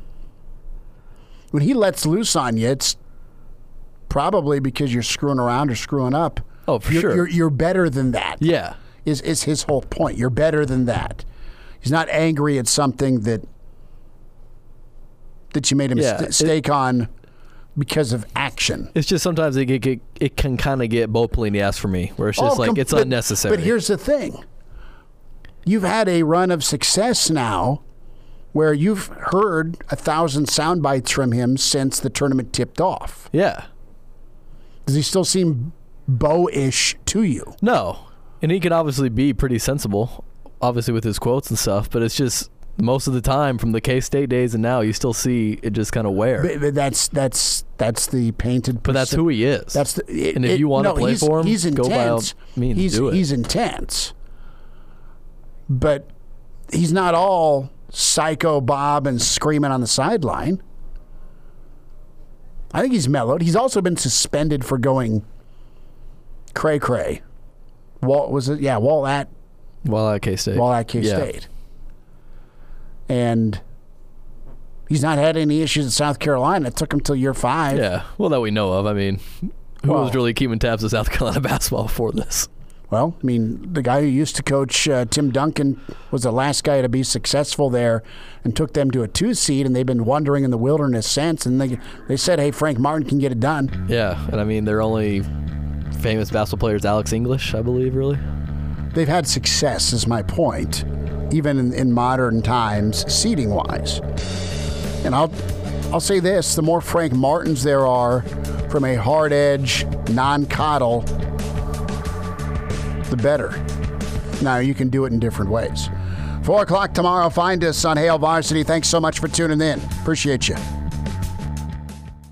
lets loose on you, it's probably because you're screwing around or screwing up. Oh, for sure. You're better than that. Yeah. Is his whole point. You're better than that. He's not angry at something that you made a mistake on because of action. It's just sometimes it can kind of get Bo Pelini-esque for me, where it's just it's unnecessary. But here's the thing. You've had a run of success now where you've heard 1,000 sound bites from him since the tournament tipped off. Yeah. Does he still seem Bo-ish to you? No. And he can obviously be pretty sensible, obviously with his quotes and stuff, but it's just most of the time from the K-State days and now, you still see it just kind of wear. But that's the painted. But that's who he is. That's and if you want to play for him, he's intense. Go by all means, do it. He's intense, but he's not all psycho Bob and screaming on the sideline. I think he's mellowed. He's also been suspended for going cray-cray. Wall at K-State. While at K-State. Yeah. And he's not had any issues at South Carolina. It took him till year 5. Yeah, well, that we know of. I mean, who was really keeping tabs of South Carolina basketball before this? Well, I mean, the guy who used to coach Tim Duncan was the last guy to be successful there and took them to a 2 seed, and they've been wandering in the wilderness since. And they said, hey, Frank Martin can get it done. Yeah, and I mean, their only famous basketball player is Alex English, I believe, really. They've had success, is my point, even in modern times, seeding-wise. And I'll say this, the more Frank Martins there are from a hard-edge, non-coddle, the better. Now, you can do it in different ways. 4 o'clock tomorrow. Find us on Hail Varsity. Thanks so much for tuning in. Appreciate you.